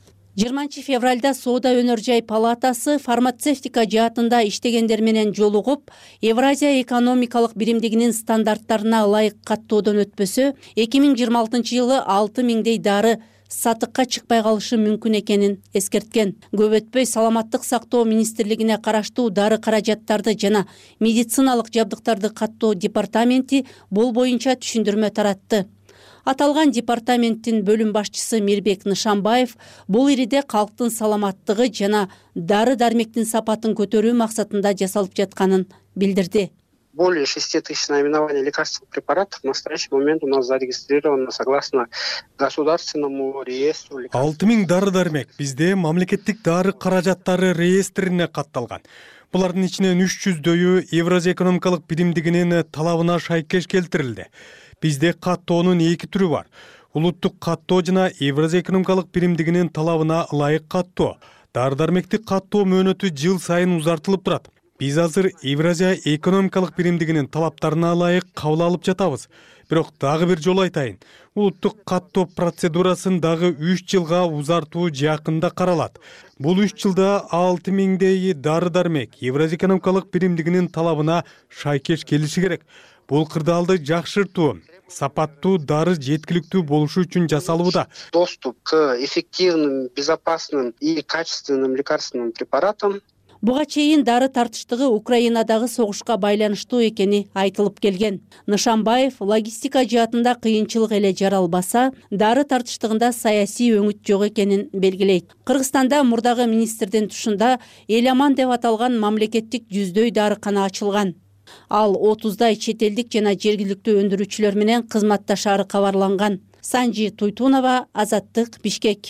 20 февралда Соода өнөр жай палатасы фармацевтика жаатында иштегендер менен жолугуп, Евразия экономикалык биримдигинин стандарттарына ылайык каттоодон өтпөсө, 2026 жылы 6000дей дары сатыкка чыкпай калышы мүмкүн экенин эскерткен. Көп өтпөй Саламаттык сактоо министрлигине караштуу дары каражаттарды жана медициналык жабдыктарды каттоо департаменти бул боюнча түшүндүрмө таратты. Аталган департаменттин бөлүм башчысы Мирбек Нышанбаев бул ириде калктын саламаттыгы жана дары-дармектин сапатын көтөрүү максатында жасалып жатканын билдирди. Более 6000 наименований лекарственных препаратов в настоящий момент у нас зарегистрировано согласно государственному реестру. 6000 дары-дармек бизде мамлекеттик дары каражаттары реестрине катталган. Булардын ичинен 300дөйү Евразия экономикалык биримдигинин талабына шайкеш келтирилди. Бизде каттоонун эки түрү бар. Улуттук каттоо жана Евразия экономикалык биримдигинин талабына ылайык каттоо. Дары-дармекти каттоо мөөнөтү жыл сайын узартылып турат. Биз азыр Евразия экономикалык биримдигинин талаптарына ылайык кабыл алып жатабыз. Бирок дагы бир жолу айтайын. Улуттук каттоо процедурасын дагы 3 жылга узартуу жакында каралат. Бул 3 жылда 6000дей дары-дармек Евразия экономикалык биримдигинин талабына шайкеш келиши керек. Бул кырдаалды жакшыртуу, сапаттуу дары жеткиликтүү болушу үчүн жасалууда. Доступ к эффективным, безопасным и качественным лекарственным препаратам. Буга чейин дары тартыштыгы Украинадагы согушка байланыштуу экени айтылып келген. Нышанбаев логистика жаатында кыйынчылык эле жаралбаса, дары тартыштыгында саясий өңүт жок экенин белгилейт. Кыргызстанда мурдагы министрдин тушунда эл аман деп аталган мамлекеттик 100дөй дарыкана ачылган. Ал 30дай чет элдик жана жергиликтүү өндүрүүчүлөр менен кызматташары кабарланган. Санжи Туйтунова, Азаттык, Бишкек.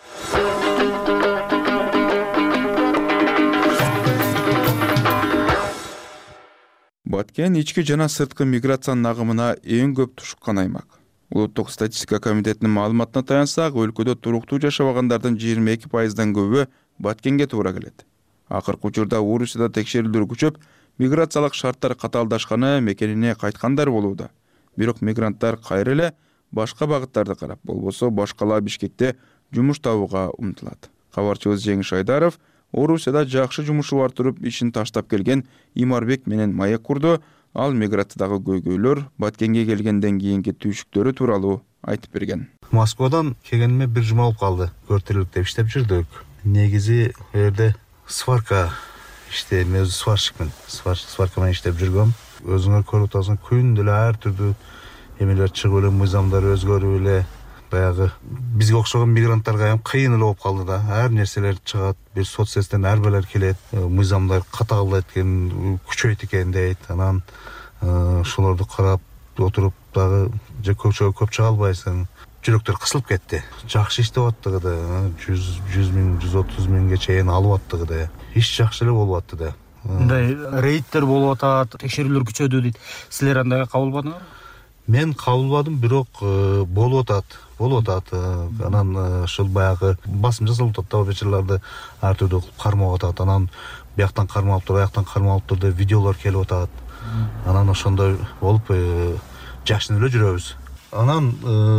Баткен ички жана сырткы миграциянын агымына эң көп тушуккан аймак. Улуттук статистика комитетинин маалыматына таянсак, өлкөдө туруктуу жашабагандардын 22%дан көбү Баткенге туура келет. Акыркы учурда Орусияда текшерүүлөр күчөп, миграциялык шарттар катаалдашканы мекенине кайткандар болууда. Бирок мигранттар кайра эле башка багыттарды карап, болбосо башкала Бишкекте жумуш табууга умтулат. Кабарчыбыз Жеңиш Айдаров Орусияда жакшы жумушу бар туруп ишин таштап келген Имарбек менен маек курду. Ал миграциядагы көйгөйлөр, Баткенге келгенден кийинки түйшүктөрү тууралуу айтып берген. Москвадан келгениме бир жума болуп калды. Көртүрлүк деп иштеп жүрдүк. Негизи бу жерде сварка иште, мен өзү сварщикмин. Сварка менен иштеп жүргөм. Өзүңөр көрүп атасың, күндө эле ар түрдүү эмелер чыгып эле, мыйзамдар өзгөрүп эле, баягы бизге окшогон мигранттарга эми кыйын эле болуп калды да. Ар нерселер чыгат, бир соцсеттен арбалар келет, мыйзамдар катаалдайт экен, күчөйт экен дейт. Анан ошолорду карап отуруп дагы же көп чыга албайсың. Жүрөктөр кысылып кетти. Жакшы иштеп аттыгы да, 100 миң, 130 миңге чейин алып аттыгы да. Иш жакшы эле болуп атты да. Мындай рейдтер болуп атат, текшерүүлөр күчөдү дейт. Силер андай кабыл албадыңарбы? Мен кабыл албадым, бирок болуп атат. Анан ушул баягы басым жасалып атат, вечерларды ар түрдүү кармап атат. Анан бияктан кармап тур, аяктан кармап тур деп видеолор келип атат. Анан ошондой болуп жакшынып эле жүрөбүз. Анан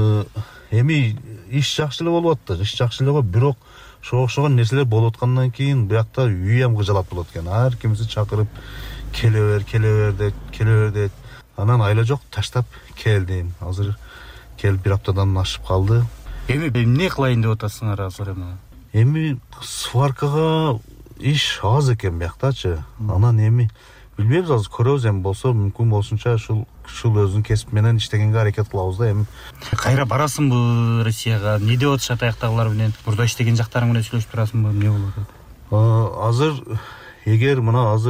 эми иш жакшы эле болуп атты. Иш жакшы эле, бирок ошого окшогон нерселер болуп аткандан кийин биякта үй эм кыжалат болот экен. Ар кимди чакырып келе бер дейт. Анан айла жок, таштап келдим. Азыр келип бир аптадан ашып калды. Эми эмне кылайын деп атасыңар азыр эми? Эми сваркага иш аз экен бияктачы. Анан эми билбейбиз, азыр көрөбүз, эми болсо мүмкүн болсунча ушул өзүнүн кесип менен иштегенге аракет кылабыз да. Эми кайра барасыңбы Россияга? Эмне деп атышат аяктагылар менен? Мурда иштеген жактарың менен сүйлөшүп турасыңбы? Эмне болуп атат? Азыр эгер мына азыр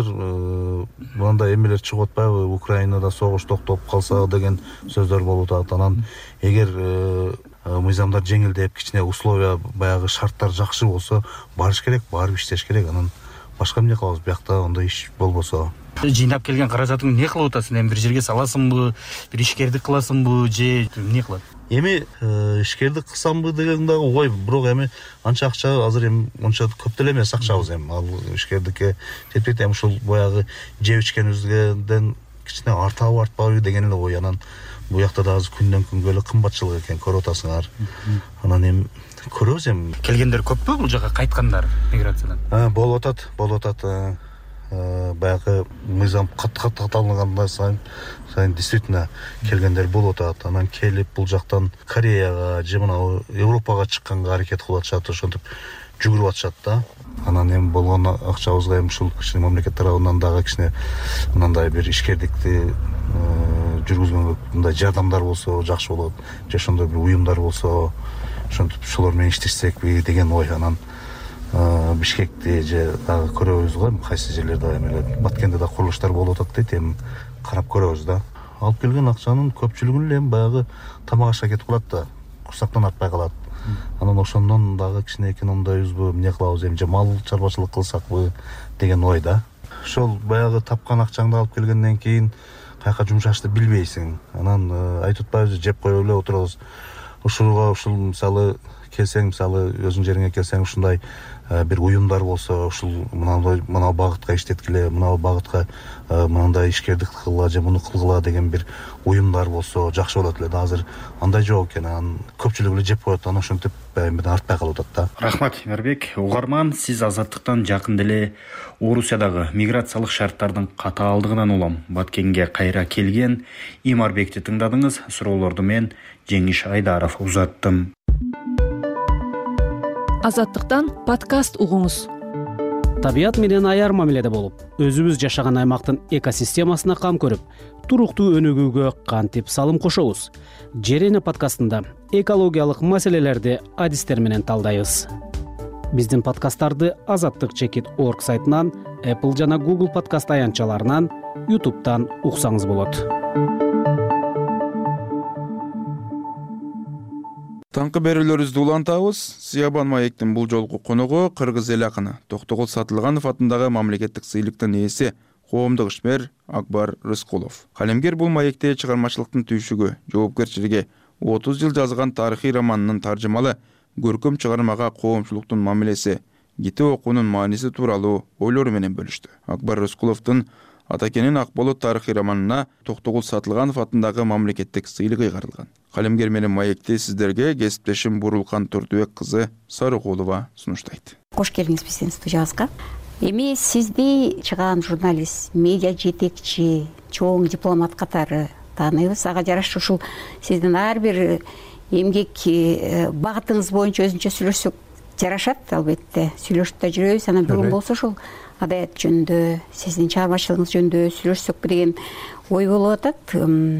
мындай эмелер чыгып атпайбы, Украинада согуш токтоп калса деген сөздөр болуп атат. Анан эгер мыйзамдар жеңилдеп, кичине условия, баягы шарттар жакшы болсо, барыш керек, барып иштеш керек. Анан башка эмне кылабыз, биякта ондой иш болбосо. Жыйнап келген каражатыңды эмне кылып атасың? Эми бир жерге саласыңбы, бир ишкердик кыласыңбы, же эмне кылат? Эми ишкердик кылсамбы деген дагы ой, бирок эми анча акча азыр эми онча көп деле эмес акчабыз эми. Ал ишкердикке жетпейт. Эми ушул баягы жеп ичкенибизден кичине артабы артпабы деген эле ой. Анан бу жакта да азыр күндөн күнгө эле кымбатчылык экен, көрүп атасыңар. Анан эми көрөбүз эми. Келгендер көппү бул жака кайткандар миграциядан? Болуп атат. Баягы мыйзам катталгандан сайын действительно келгендер болуп атат. Анан келип бул жактан Кореяга же мына Европага чыкканга аракет кылып атышат, ошентип жүгүрүп атышат да. Анан эми болгон акчабызга эми ушул кичине мамлекет тарабынан дагы кичине мындай бир ишкердикти жүргүзгөнгө мындай жардамдар болсо жакшы болот. Же ошондой бир уюмдар болсо, ошентип ошолор менен иштешсекпи деген ой. Анан Бишкекте же дагы көрөбүз го, кайсы жерлерде эми Баткенде да курулуштар болуп атат дейт, эми карап көрөбүз да. Алып келген акчанын көпчүлүгүн эле баягы тамак ашка кетип калат да, курсактан артпай калат. Анан ошондон дагы кичине экономдойбузбу, эмне кылабыз эми, же мал чарбачылык кылсакпы деген ой да. Ошол баягы тапкан акчаңды алып келгенден кийин каяка жумшашты билбейсиң. Анан айтып атпайбызбы, жеп коюп эле отурабыз. Ушул мисалы келсең, мисалы өзүң жериңе келсең, ушундай бир уюмдар болсо, ушул мына багытка иштеткиле, мына багытка мындай ишкердик кылгыла же муну кылгыла деген бир уюмдар болсо жакшы болот эле да. Азыр андай жок экен. Анан көпчүлүк эле жеп коет, анан ошентип эмеден артпай калып атат да. Рахмат, Эмербек. Угарман, сиз Азаттыктан жакында эле Орусиядагы миграциялык шарттардын катаалдыгынан улам Баткенге кайра келген Эмербекти тыңдадыңыз. Суроолорду мен Жеңиш Айдаров узаттым. Азаттыктан подкаст угуңуз. Табият менен аяр мамиледе болуп, өзүбүз жашаган аймактын экосистемасына кам көрүп, туруктуу өнүгүүгө кантип салым кошобуз? Жерене подкастында экологиялык маселелерди адистер менен талдайбыз. Биздин подкасттарды azattik.org сайтынан, Apple жана Google подкаст аянтчаларынан, YouTube'дан уксаңыз болот. Таңкы берүүлөрүбүздү улантабыз. Сиябан маектин бул жолку коногу кыргыз эл акыны Токтогул Сатылганов атындагы мамлекеттик сыйлыктын ээси коомдук ишмер Акбар Рыскулов. Калемгер бул маекте чыгармачылыктын түйшүгү, жоопкерчилиги, 30 жыл жазган тарыхый романынын таржымалы көркөм чыгармага коомчулуктун мамилеси, ките окуунун мааниси тууралуу ойлору менен бөлүштү. Акбар Рыскуловдун Атакенин Акболот тарыхый романына Токтогул Сатылганов атындагы мамлекеттик сыйлык ыйгарылган. Калемгер менен маекти сиздерге кесиптешим Бурулкан Төртүбек кызы Сарыкулова сунуштайт. Кош келиңиз биздин студиябызга. Эми сизди чыгаан журналист, медиа жетекчи, чоң дипломат катары тааныйбыз. Ага жараша ушул сиздин ар бир эмгек багытыңыз боюнча өзүнчө сүйлөшсөк жарашат, албетте. Сүйлөшүп да жүрөбүз. Анан бүгүн болсо ушул адаят жөнүндө, сиздин чыгармачылыгыңыз жөнүндө сүйлөшсөкпү деген ой болуп атат.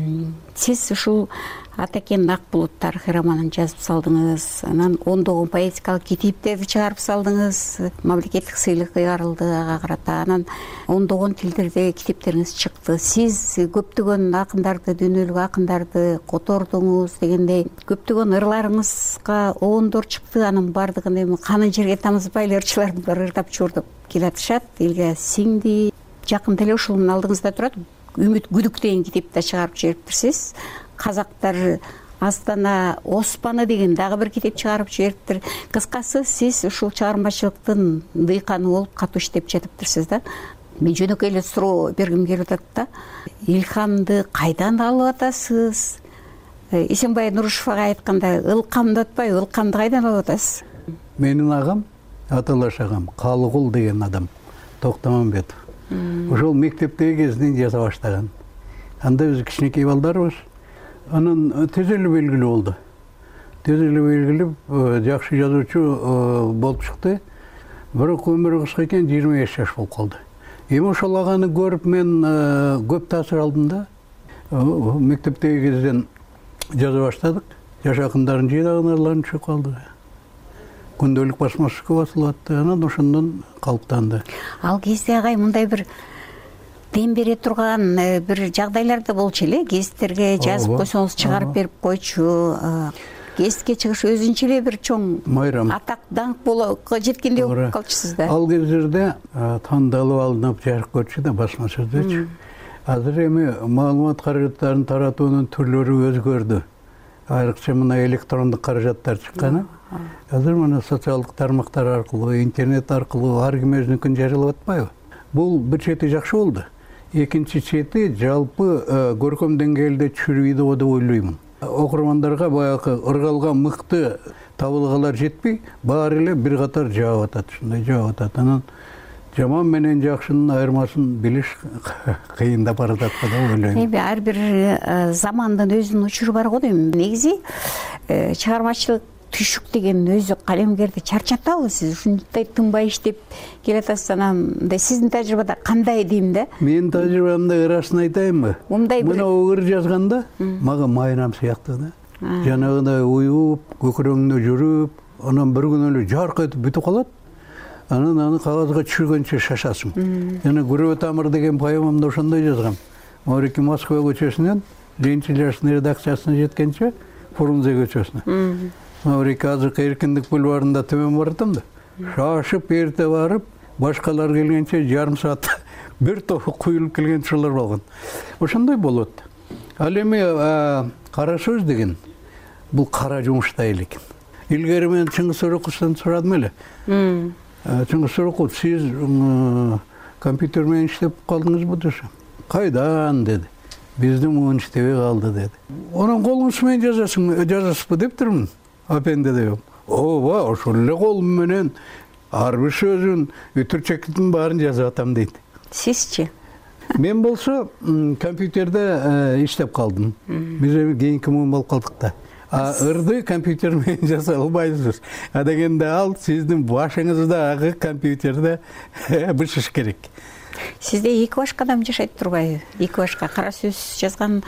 Сиз ушул Атакенин Акболот тарыхый романын жазып салдыңыз, анан ондогон поэтикалык китептерди чыгарып салдыңыз, мамлекеттик сыйлык ыйгарылды ага карата, анан ондогон тилдерде китептериңиз чыкты. Сиз көптөгөн акындарды, дүйнөлүк акындарды котордуңуз дегендей, көптөгөн ырларыңызга оондор чыкты. Анын бардыгын эми канын жерге тамызбай эле ырчылардын баары ырдап чуурдап келатышат. Элге сиңди, жакында эле ушунун алдыңызда турат. Үмүт күдүк деген китепти чыгарып жибериптирсиз. Казактар Астана Оспаны деген дагы бир китеп чыгарып жибериптир. Кыскасы, сиз ушул чыгармачылыктын дыйканы болуп катуу иштеп жатыптырсыз да. Мен жөнөкөй эле суроо бергим келип атат да. Илхамды кайдан алып атасыз? Исенбай Нурушевага айтканда, ылкамды атпайбы, ылкамды кайдан алып атасыз? Менин агам, аталаш агам, Калыгул деген адам, Токтомамбетов. Ошол мектептеги кезинен жаза баштаган. Анда биз кичинекей балдарбыз. Анан тез эле белгилүү болду. Тез эле белгилеп, жакшы жазуучу болуп чыкты. Бирок өмүрү кыска экен, 25 жаш болуп калды. Эми ошол аганы көрүп мен көп таасир алдым да. Мектептеги кезден жаза баштадык. Жаш акындардын жыйнагын ырларын чыгып калды. күндөлүк басмачыкка басылып атты. Анан ошондон калыптанды. Ал кезде агай мындай бир дем бере турган бир жагдайлар да болчу эле. Гезиттерге жазып койсоңуз чыгарып берип койчу. Гезитке чыгыш өзүнчө эле бир чоң атак даңк болууга жеткендей болуп калчусуз да. Ал кездерде тандалып алынып жарык көрчү да басмачыдычы. Азыр эми маалымат каражаттарын таратуунун түрлөрү өзгөрдү. Айрыкча мына электрондук каражаттар чыкканы. Азыр мына социалдык тармактар аркылуу, интернет аркылуу ар ким өзүнүкүн жарыялап атпайбы? Бул бир чети жакшы болду. Экинчи чети жалпы көркөм деңгээлде чүрүйдү го деп ойлоймун. Окурмандарга баягы ыргалган мыкты табылгалар жетпей, баары эле бир катар жаап атат, ушундай жаап атат. Анан жаман менен жакшынын айырмасын билиш кыйындап баратат деп ойлойм. Эми ар бир замандын өзүнүн учуру бар го дейм. Негизи чыгармачылык түшүк деген өзү калемгерди чарчатабы сиз? Ушундай тынбай иштеп келатасыз, анан мындай сиздин тажрыйбада кандай дейм да? Менин тажрыйбамда ырасын айтайынбы? Мына ыр жазганда мага майрам сыяктуу да. Жанагыдай уюп, көкүрөңдө жүрүп, анан бир күн эле жарк этип бүтүп калат. Анан аны кагазга түшүргөнчө шашасың. Жана Күрөө тамыр деген поэмамда ошондой жазгам. Маврикий Москва көчөсүнөн Ленин жашынын редакциясына жеткенче Фрунзе көчөсүнө. Маврикий азыркы Эркиндик бульварында төмөн баратам да. Шашып эрте барып, башкалар келгенче жарым саат бир топ куюлуп келген учурлар болгон. Ошондой болот. Ал эми кара сөз деген бул кара жумуштай эле экен. Илгери мен Чыңгыз Сөрөкуловдон сурадым эле. Чыңгыз Сөрөкулов, сиз компьютер менен иштеп калдыңызбы десем. Кайдан деди. Биздин муун иштебей калды деди. Анан колуңуз менен жазасызбы дептирмин. Апенде деп. Ооба, ошол эле колум менен ар бир сөзүн, үтүрчектин баарын жазып атам дейт. Сизчи? Мен болсо компьютерде иштеп калдым. Биз эми кийинки муун болуп калдык да. Ырды компьютер менен жасай албайсыз. Дегенде ал сиздин башыңыздагы компьютерде бышыш керек. Сизде эки башка адам жашайт турбайбы? Эки башка кара сөз жазган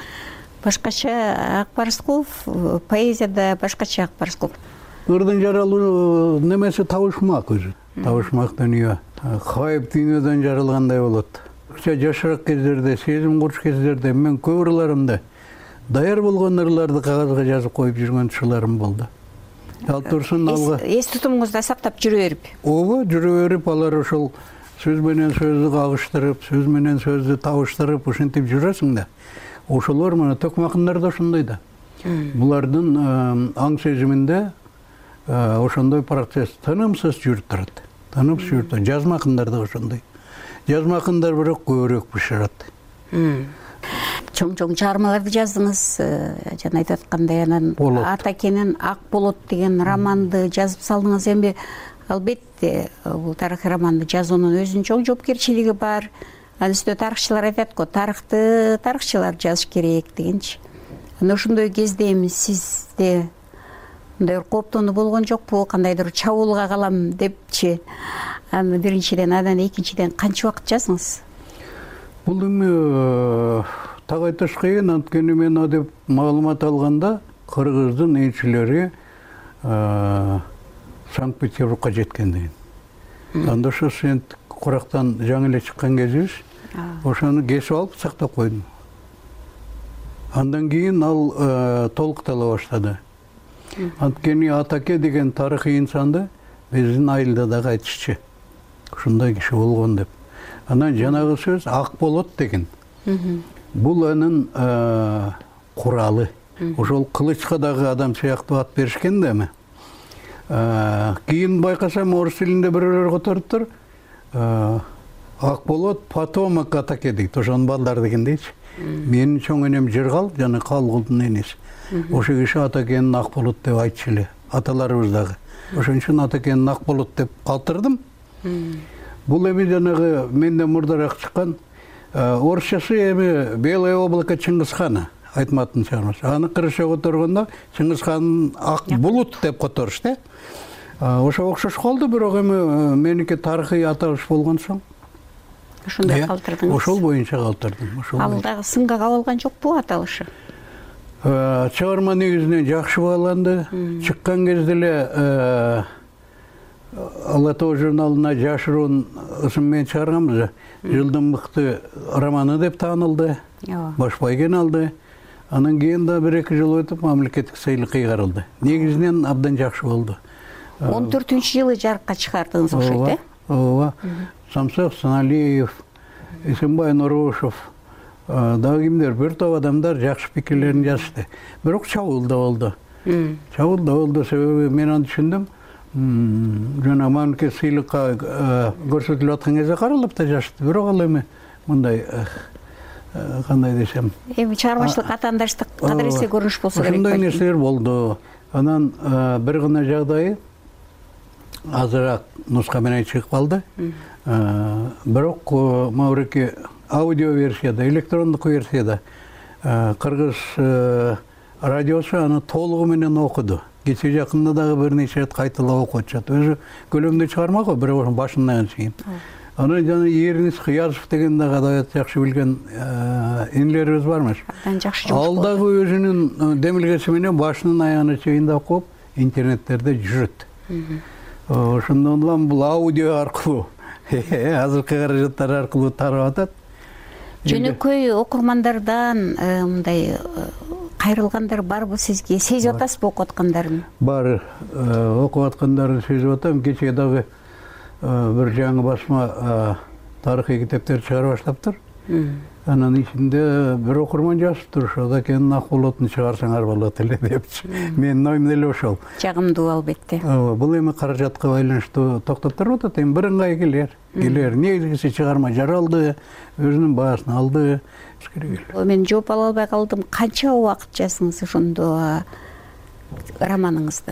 башкача Акбар Рыскулов, поэзияда башкача Акбар Рыскулов. Ырдын жаралуу немеси табышмак өзү. Табышмак дүйнө. Кайып дүйнөдөн жаралгандай болот. Жашыраак кездерде, сезим куруш кездерде мен көп ырларымды даяр болгон ырларды кагазга жазып коюп жүргөн учурларым болду. Ал турсун алга. Эс тутумуңузда сактап жүрө берип. Ооба, жүрө берип, алар ошол сөз менен сөздү кагыштырып, сөз менен сөздү табыштырып, ушинтип жүрөсүң да. Ошолор мына төкмакындар да ошондой да. Булардын аң сезиминде ошондой процесс тынымсыз жүрүп турат. Тынымсыз жүрүп турат. Жазмакындар да ошондой. Жазмакындар бирок көбүрөөк бышырат. Чоң чыгармаларды жаздыңыз, жана айтып аткандай, анан Атакенин Ак болот деген романды жазып салдыңыз. Эми албетте бул тарыхый романды жазуунун өзүнүн чоң жоопкерчилиги бар. Анын үстүнө тарыхчылар айтат го, тарыхты тарыхчылар жазыш керек дегенчи. Анан ошондой кезде эми сизде мындай кооптонуу болгон жокпу? Кандайдыр чабуулга калам депчи? Аны биринчиден, анан экинчиден канча убакыт жаздыңыз? Бул эми так айтыш кыйын, анткени мен деп маалымат алганда кыргыздын элчилери Санкт-Петербургка жеткен деген. Анда ошо сен курактан жаңы эле чыккан кезибиз, ошону кесип алып сактап койдум. Андан кийин ал толуктала баштады. Анткени Атаке деген тарыхый инсанды биздин айылда дагы айтышчу. Ушундай киши болгон деп. Анан жанагы сөз Ак болот деген. Бул анын куралы. Ошол кылычка дагы адам сыяктуу ат беришкен да эми. Кийин байкасам орус тилинде бирөөлөр которуптур. Ак болот потомок Атаке дейт. Ошонун балдары деген дейчи. Менин чоң энем Жыргал жана Калгулдун энеси. Ошо киши Атакенин Ак болот деп айтчу эле, аталарыбыз дагы. Ошон үчүн Атакенин Ак болот деп калтырдым. Бул эми жанагы менден мурдараак чыккан орусчасы эми Белое облако Чыңгызхана Айтматтын чыгармасы. Аны кыргызча которгондо Чыңгызхандын Ак булут деп которуш да. Ошо окшош калды, бирок эми меники тарыхый аталыш болгон соң ошондой калтырдыңыз. Ошол боюнча калтырдым. Ал дагы сынга кабылган жокпу аталышы? Чыгарма негизинен жакшы бааланды. Чыккан кезде эле Ала Тоо журналына жашыруун ысыммен чыгарганбыз. Жылдын мыкты романы деп таанылды. Баш байген алды. Анан кийин да 1-2 жыл өтүп мамлекеттик сыйлык кыйгарылды. Негизинен абдан жакшы болду. 14-жылы жарыкка чыгардыңыз окшойт, э? Ооба. Самсак Саналиев, Эсенбай Нурушев, дагы кимдер, бир топ адамдар жакшы пикирлерин жазышты. Бирок чабуул да болду. Чабуул да болду, себеби мен аны түшүндүм. Жана мамлекет сыйлыкка көрсөтүлүп аткан кезде каралып да жазышты. Бирок ал эми мындай кандай десем, эми чыгармачылык атаандаштык кадыресе көрүнүш болсо керек. Ошондой нерселер болду. Анан бир гана жагдайы азыраак нуска менен чыгып калды. Бирок маврики аудио версияда, электрондук версияда кыргыз радиосу аны толугу менен окуду. Кече жакында дагы бир нече рет кайталап окуп атышат. Өзү көлөмдүү чыгарма го, бирок ошонун башынан чейин. Аны жана Ернис Кыязов деген дагы адабият жакшы билген инилерибиз бармыш. Ал дагы өзүнүн демилгеси менен башынан аягына чейин да окуп, интернеттерде жүрөт. Ошондон улам бул аудио аркылуу, азыркы каражаттар аркылуу тарап атат. Жөнөкөй окурмандардан мындай кайрылгандар барбы сизге? Сезип атасызбы окуп аткандарын? Бар, окуп аткандарын сезип атам. Кечээ дагы бир жаңы басма тарыхый китептер чыгара баштаптыр. Анын ичинде бир окурман жазыптыр, ошода кенин Акболотун чыгарсаңар болот эле депчи. Менин оюм деле ошол. Жагымдуу албетте. Бул эми каражатка байланыштуу токтоп туруп атат. Эми бирыңгай келер. Негизгиси чыгарма жаралды, өзүнүн баасын алды. Мен жооп ала албай калдым. Канча убакыт жаздыңыз ошондо романыңызды?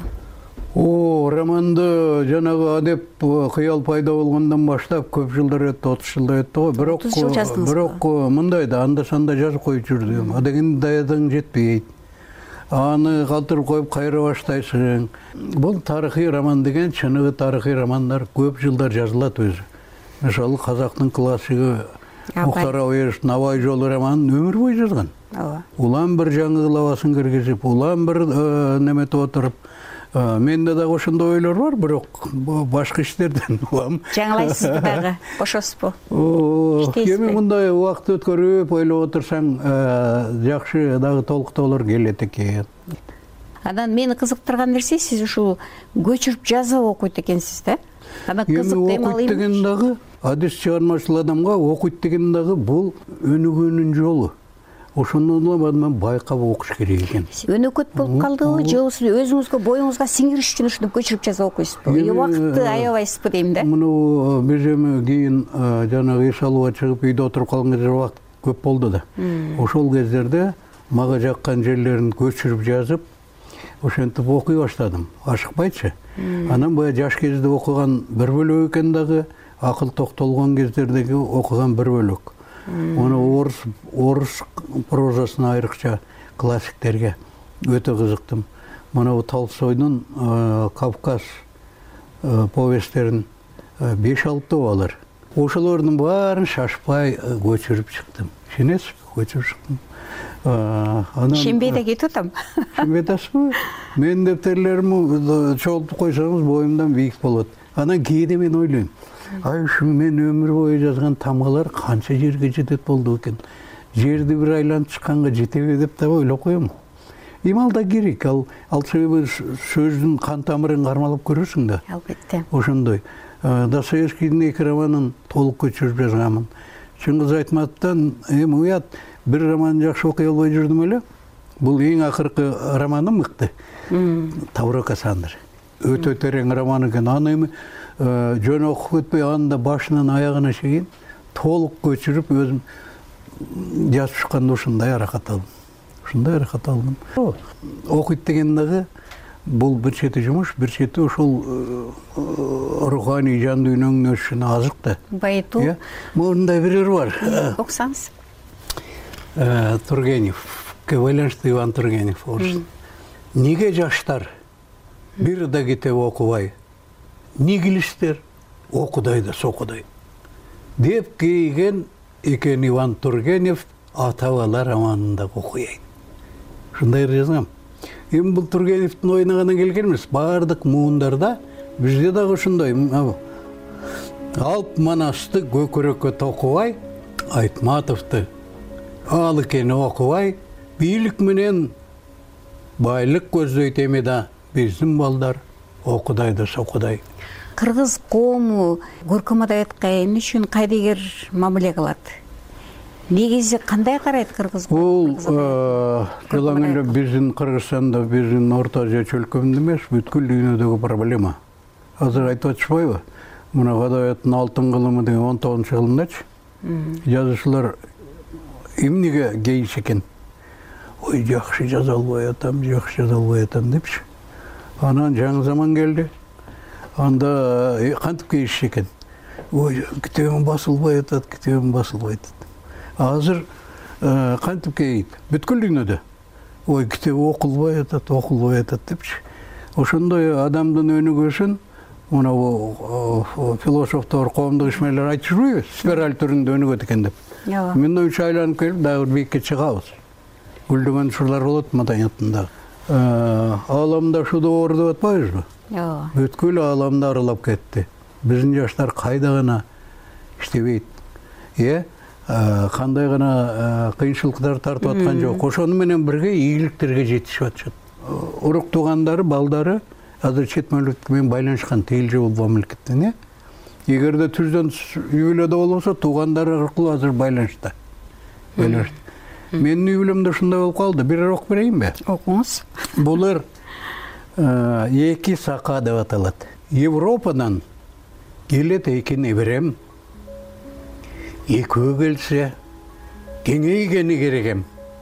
Романды жанагы адеп кыял пайда болгондон баштап көп жылдар өттү, 30 жылдай өттү го. Бирок мындай да анда санда жазып коюп жүрдүм. Адегенде даярдыгың жетпейт. Аны калтырып коюп кайра баштайсың. Бул тарыхый роман деген, чыныгы тарыхый романдар көп жылдар жазылат өзү. Мисалы казактын классиги Мухтар Абаевдин Абай жолу романын өмүр бою жазган. Улам бир жаңы кылабасын киргизип, улам бир неметип отуруп, менде дагы ошондой ойлор бар, бирок башка иштерден улам. Жаңылайсызбы дагы? Бошосузбу? Эми мындай убакыт өткөрүп ойлоп отурсаң, жакшы дагы толуктоолор келет экен. Анан мени кызыктырган нерсе, сиз ушул көчүрүп жазып окуйт экенсиз да? Анан кызык окуйт деген дагы адис чыгармачыл адамга окуйт деген дагы бул өнүгүүнүн жолу. Ошондон улам мен байкап окуш керек экен. Өнөкөт болуп калдыбы, же өзүңүзгө боюңузга сиңириш үчүн ушуну көчүрүп жазып окуйсузбу? Убакытты аябайсызбы дейм да? Муну биз эми кийин жанагы эс алууга чыгып үйдө отуруп калган кезде убакыт көп болду да. Ошол кездерде мага жаккан жерлерин көчүрүп жазып, ошентип окуй баштадым. Ашыкпайчы. Анан баягы жаш кезде окуган бир бөлөк экен дагы, акыл токтолгон кездердеги окуган бир бөлөк. Муну орус прозасына айрыкча классиктерге өтө кызыктым. Муну Толстойдун Кавказ повесттерин 5-6 алар. Ошолордун баарын шашпай көчүрүп чыктым. Ишенесизби? Көчүрүп чыктым. Шенбей да кетип атам. Шенбей атасызбы? Менин дептерлеримди чогултуп койсоңуз боюмдан бийик болот. Анан кээде мен ойлойм. Ай ушул мен өмүр бою жазган тамгалар канча жерге жетет болду экен. Жерди бир айланып чыкканга жетеби деп да ойлоп коем. Эми ал да керек. Ал себеби сөздүн кан тамырын кармалап көрөсүң да. Албетте. Ошондой. Достоевскийдин 2 романын толук көчүрүп жазганмын. Чыңгыз Айтматовдон эми уят бир романын жакшы окуй албай жүрдүм эле. Бул эң акыркы романым мыкты. Таврока Сандыр. Өтө терең роман экен. Аны эми жөн окуп кетпей, аны да башынан аягына чейин толук көчүрүп өзүм жазып чыкканда ушундай аракат алдым. Окуйт деген дагы бул бир чети жумуш, бир чети ошол руханий жан дүйнөңдүн өсүшүнө азык да. Байытуу. Мындай бирөө бар. Окусаңыз. Тургеневке байланыштуу Иван Тургенев. Неге жаштар бир да китеп окубай, нигилиштер окудай да сокудай деп кейген экен Иван Тургенев ата бала романында окуяйт. Ушундай жазгам. Эми бул Тургеневдин оюна гана келген эмес, баардык муундарда Бизде дагы ушундай. Алп Манасты көкүрөккө токубай, Айтматовду ал экени окубай, бийлик менен байлык көздөйт эми да биздин балдар окудай да сокудай. Кыргыз коому Көркөм Адабиятка эмне үчүн кайдыгер мамиле кылат? Негизи кандай карайт кыргыз? Бул жылаң эле биздин Кыргызстанда, биздин Орто Азия чөлкөмүндө эмес, бүткүл дүйнөдөгү проблема. Азыр айтып атышпайбы? Мына Адабияттын алтын кылымы деген 19-жылындачы жазуучулар эмнеге кейиш экен? Ой, жакшы жаза албай атам, жакшы жаза албай атам депчи. Анан жаңы заман келди. Анда кантип кейиш экен? Ой, китебим басылбай атат, китебим басылбай атат. Азыр кантип кейит? Бүткүл дүйнөдө. Ой, китеп окулбай атат депчи. Ошондой адамдын өнүгүүсүн мына философтор, коомдук ишмерлер айтышпайбы? Спираль түрүндө өнүгөт экен деп. Мен ойчу айланып келип дагы бир бийикке чыгабыз. Гүлдөгөн шуулар болот маданиятында. Ааламда шу доор деп атпайбызбы? Бүткүл ааламды аралап кетти. Биздин жаштар кайда гана иштебейт. Кандай гана кыйынчылыктар тартып аткан жок. Ошону менен бирге ийгиликтерге жетишип атышат. Урук туугандары, балдары азыр чет мамлекет менен байланышкан тыйыл жол мамлекеттен. Эгерде түздөн үй бүлөдө болбосо, туугандары аркылуу азыр байланышта. Менин үй бүлөмдө ушундай болуп калды. Бир окуп берейинби? Окуңуз. Булар эки сака деп аталат. Европадан келет эки неберем. Экөө келсе, кеңейгени керегем.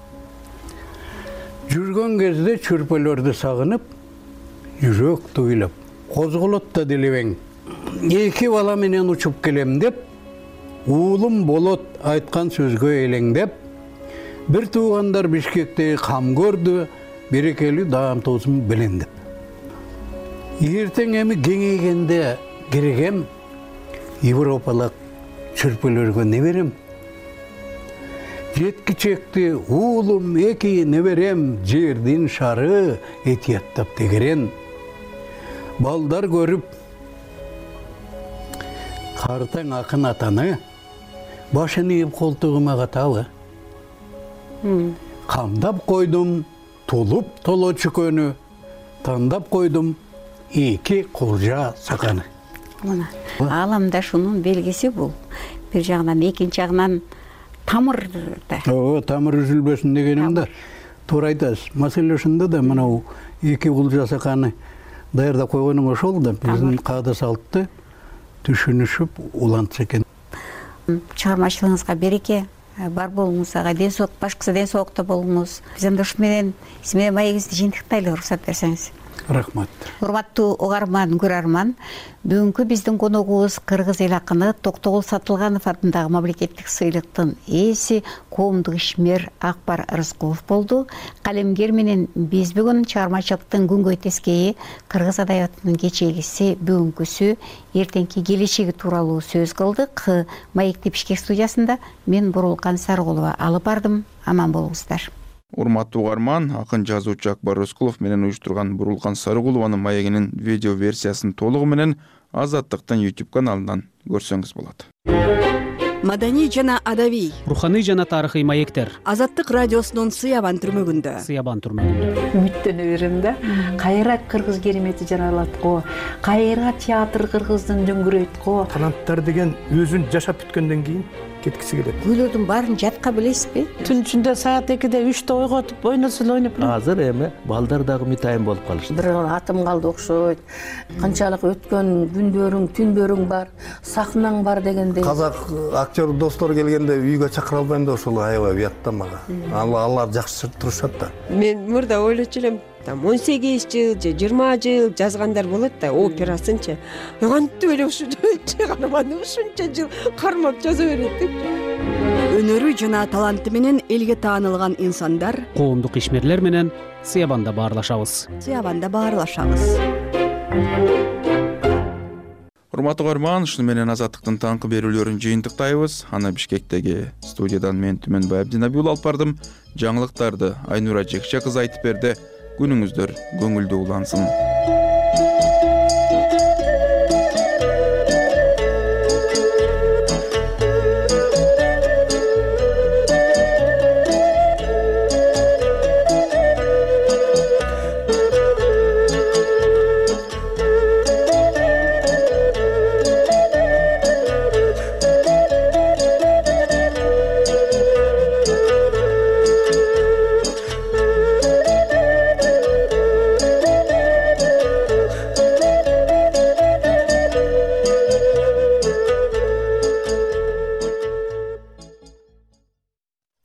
Жүргөн кезде чүрпөлөрдү сагынып, жүрөк туйлап, козголот да делебең. Эки бала менен учуп келем деп, уулум болот айткан сөзгө элеңдеп, бир туугандар Бишкектеги кам көрдү, берекелүү даамтуусун белендеп. Эртең эми кеңейгенде керегем, Европалык чүрпөлөргө не берем? Жеткичекти уулум эки неберем, жердин шары этияттап тегерен. Балдар көрүп картаң акын атаны, башын ийип колтугума катабы. Камдап койдум тулуп толо чүкөнү, тандап койдум эки кулжа саканы. Ааламда шунун белгиси бул. Бир жагынан, экинчи жагынан тамыр да. Тамыр үзүлбөсүн дегеним да. Туура айтасыз. Маселе ушунда да, мына эки кулжа саканы даярдап койгонуң ошол да биздин каада салтты түшүнүшүп улантса экен. Чыгармачылыгыңызга береке, бар болуңуз, ага ден соолук, башкысы ден соолукта болуңуз. Биз анда ушу менен маегибизди жыйынтыктайлы, уруксат берсеңиз. Рахмат. Урматтуу угарман, көрөрман, бүгүнкү биздин коногубуз кыргыз эл акыны Токтогул Сатылганов атындагы мамлекеттик сыйлыктын ээси коомдук ишмер Акбар Рыскулов болду. Калемгер менен биз бүгүн чыгармачылыктын күнгөй тескейи, кыргыз адабиятынын кечегиси, бүгүнкүсү, эртеңки келечеги тууралуу сөз кылдык. Маекти Бишкек студиясында мен Бурулкан Сарыгулова алып бардым. Аман болуңуздар. Урматтуу угарман, акын жазуучу Акбар Рыскулов менен уюштурган Бурулкан Сарыгулованын маегинин видео версиясын толугу менен Азаттыктын YouTube каналынан көрсөңүз болот. Маданий жана адабий, руханий жана тарыхый маектер. Азаттык радиосунун Сыябан түрмөгүндө. Үмүттөнө берем да. Кайра кыргыз керемети жаралат го, кайра театр кыргыздын дөңгүрөйт го. Таланттар деген өзүн жашап бүткөндөн кийин кеткиси келет. Күйлөрдүн баарын жатка билесизби? Түн ичинде саат 2-де 3-те ойготуп, ойносул ойноп. Азыр эми балдар дагы митайын болуп калышты. Бир атым калды окшойт. Канчалык өткөн күндөрүң, түндөрүң бар, сахнаң бар дегендей. Казак актер достор келгенде үйгө чакыра албайм да, ошол аябай уят да мага. Алар жакшы турушат да. Мен мурда ойлочу элем, 18 жыл же 20 жыл жазгандар болот да, операсынчы. Кантип эле ушунча каарманды ушунча жыл кармап жаза берет деп. Өнөрү жана таланты менен элге таанылган инсандар Коомдук ишмерлер менен Сыябанда баарлашабыз. Урматтуу угарман, ушуну менен Азаттыктын таңкы берүүлөрүн жыйынтыктайбыз. Аны Бишкектеги студиядан мен Түмөнбай Абдинабиул алып бардым. Жаңылыктарды Айнура Жекче кызы айтып берди. Күнүңүздөр көңүлдүү улансын.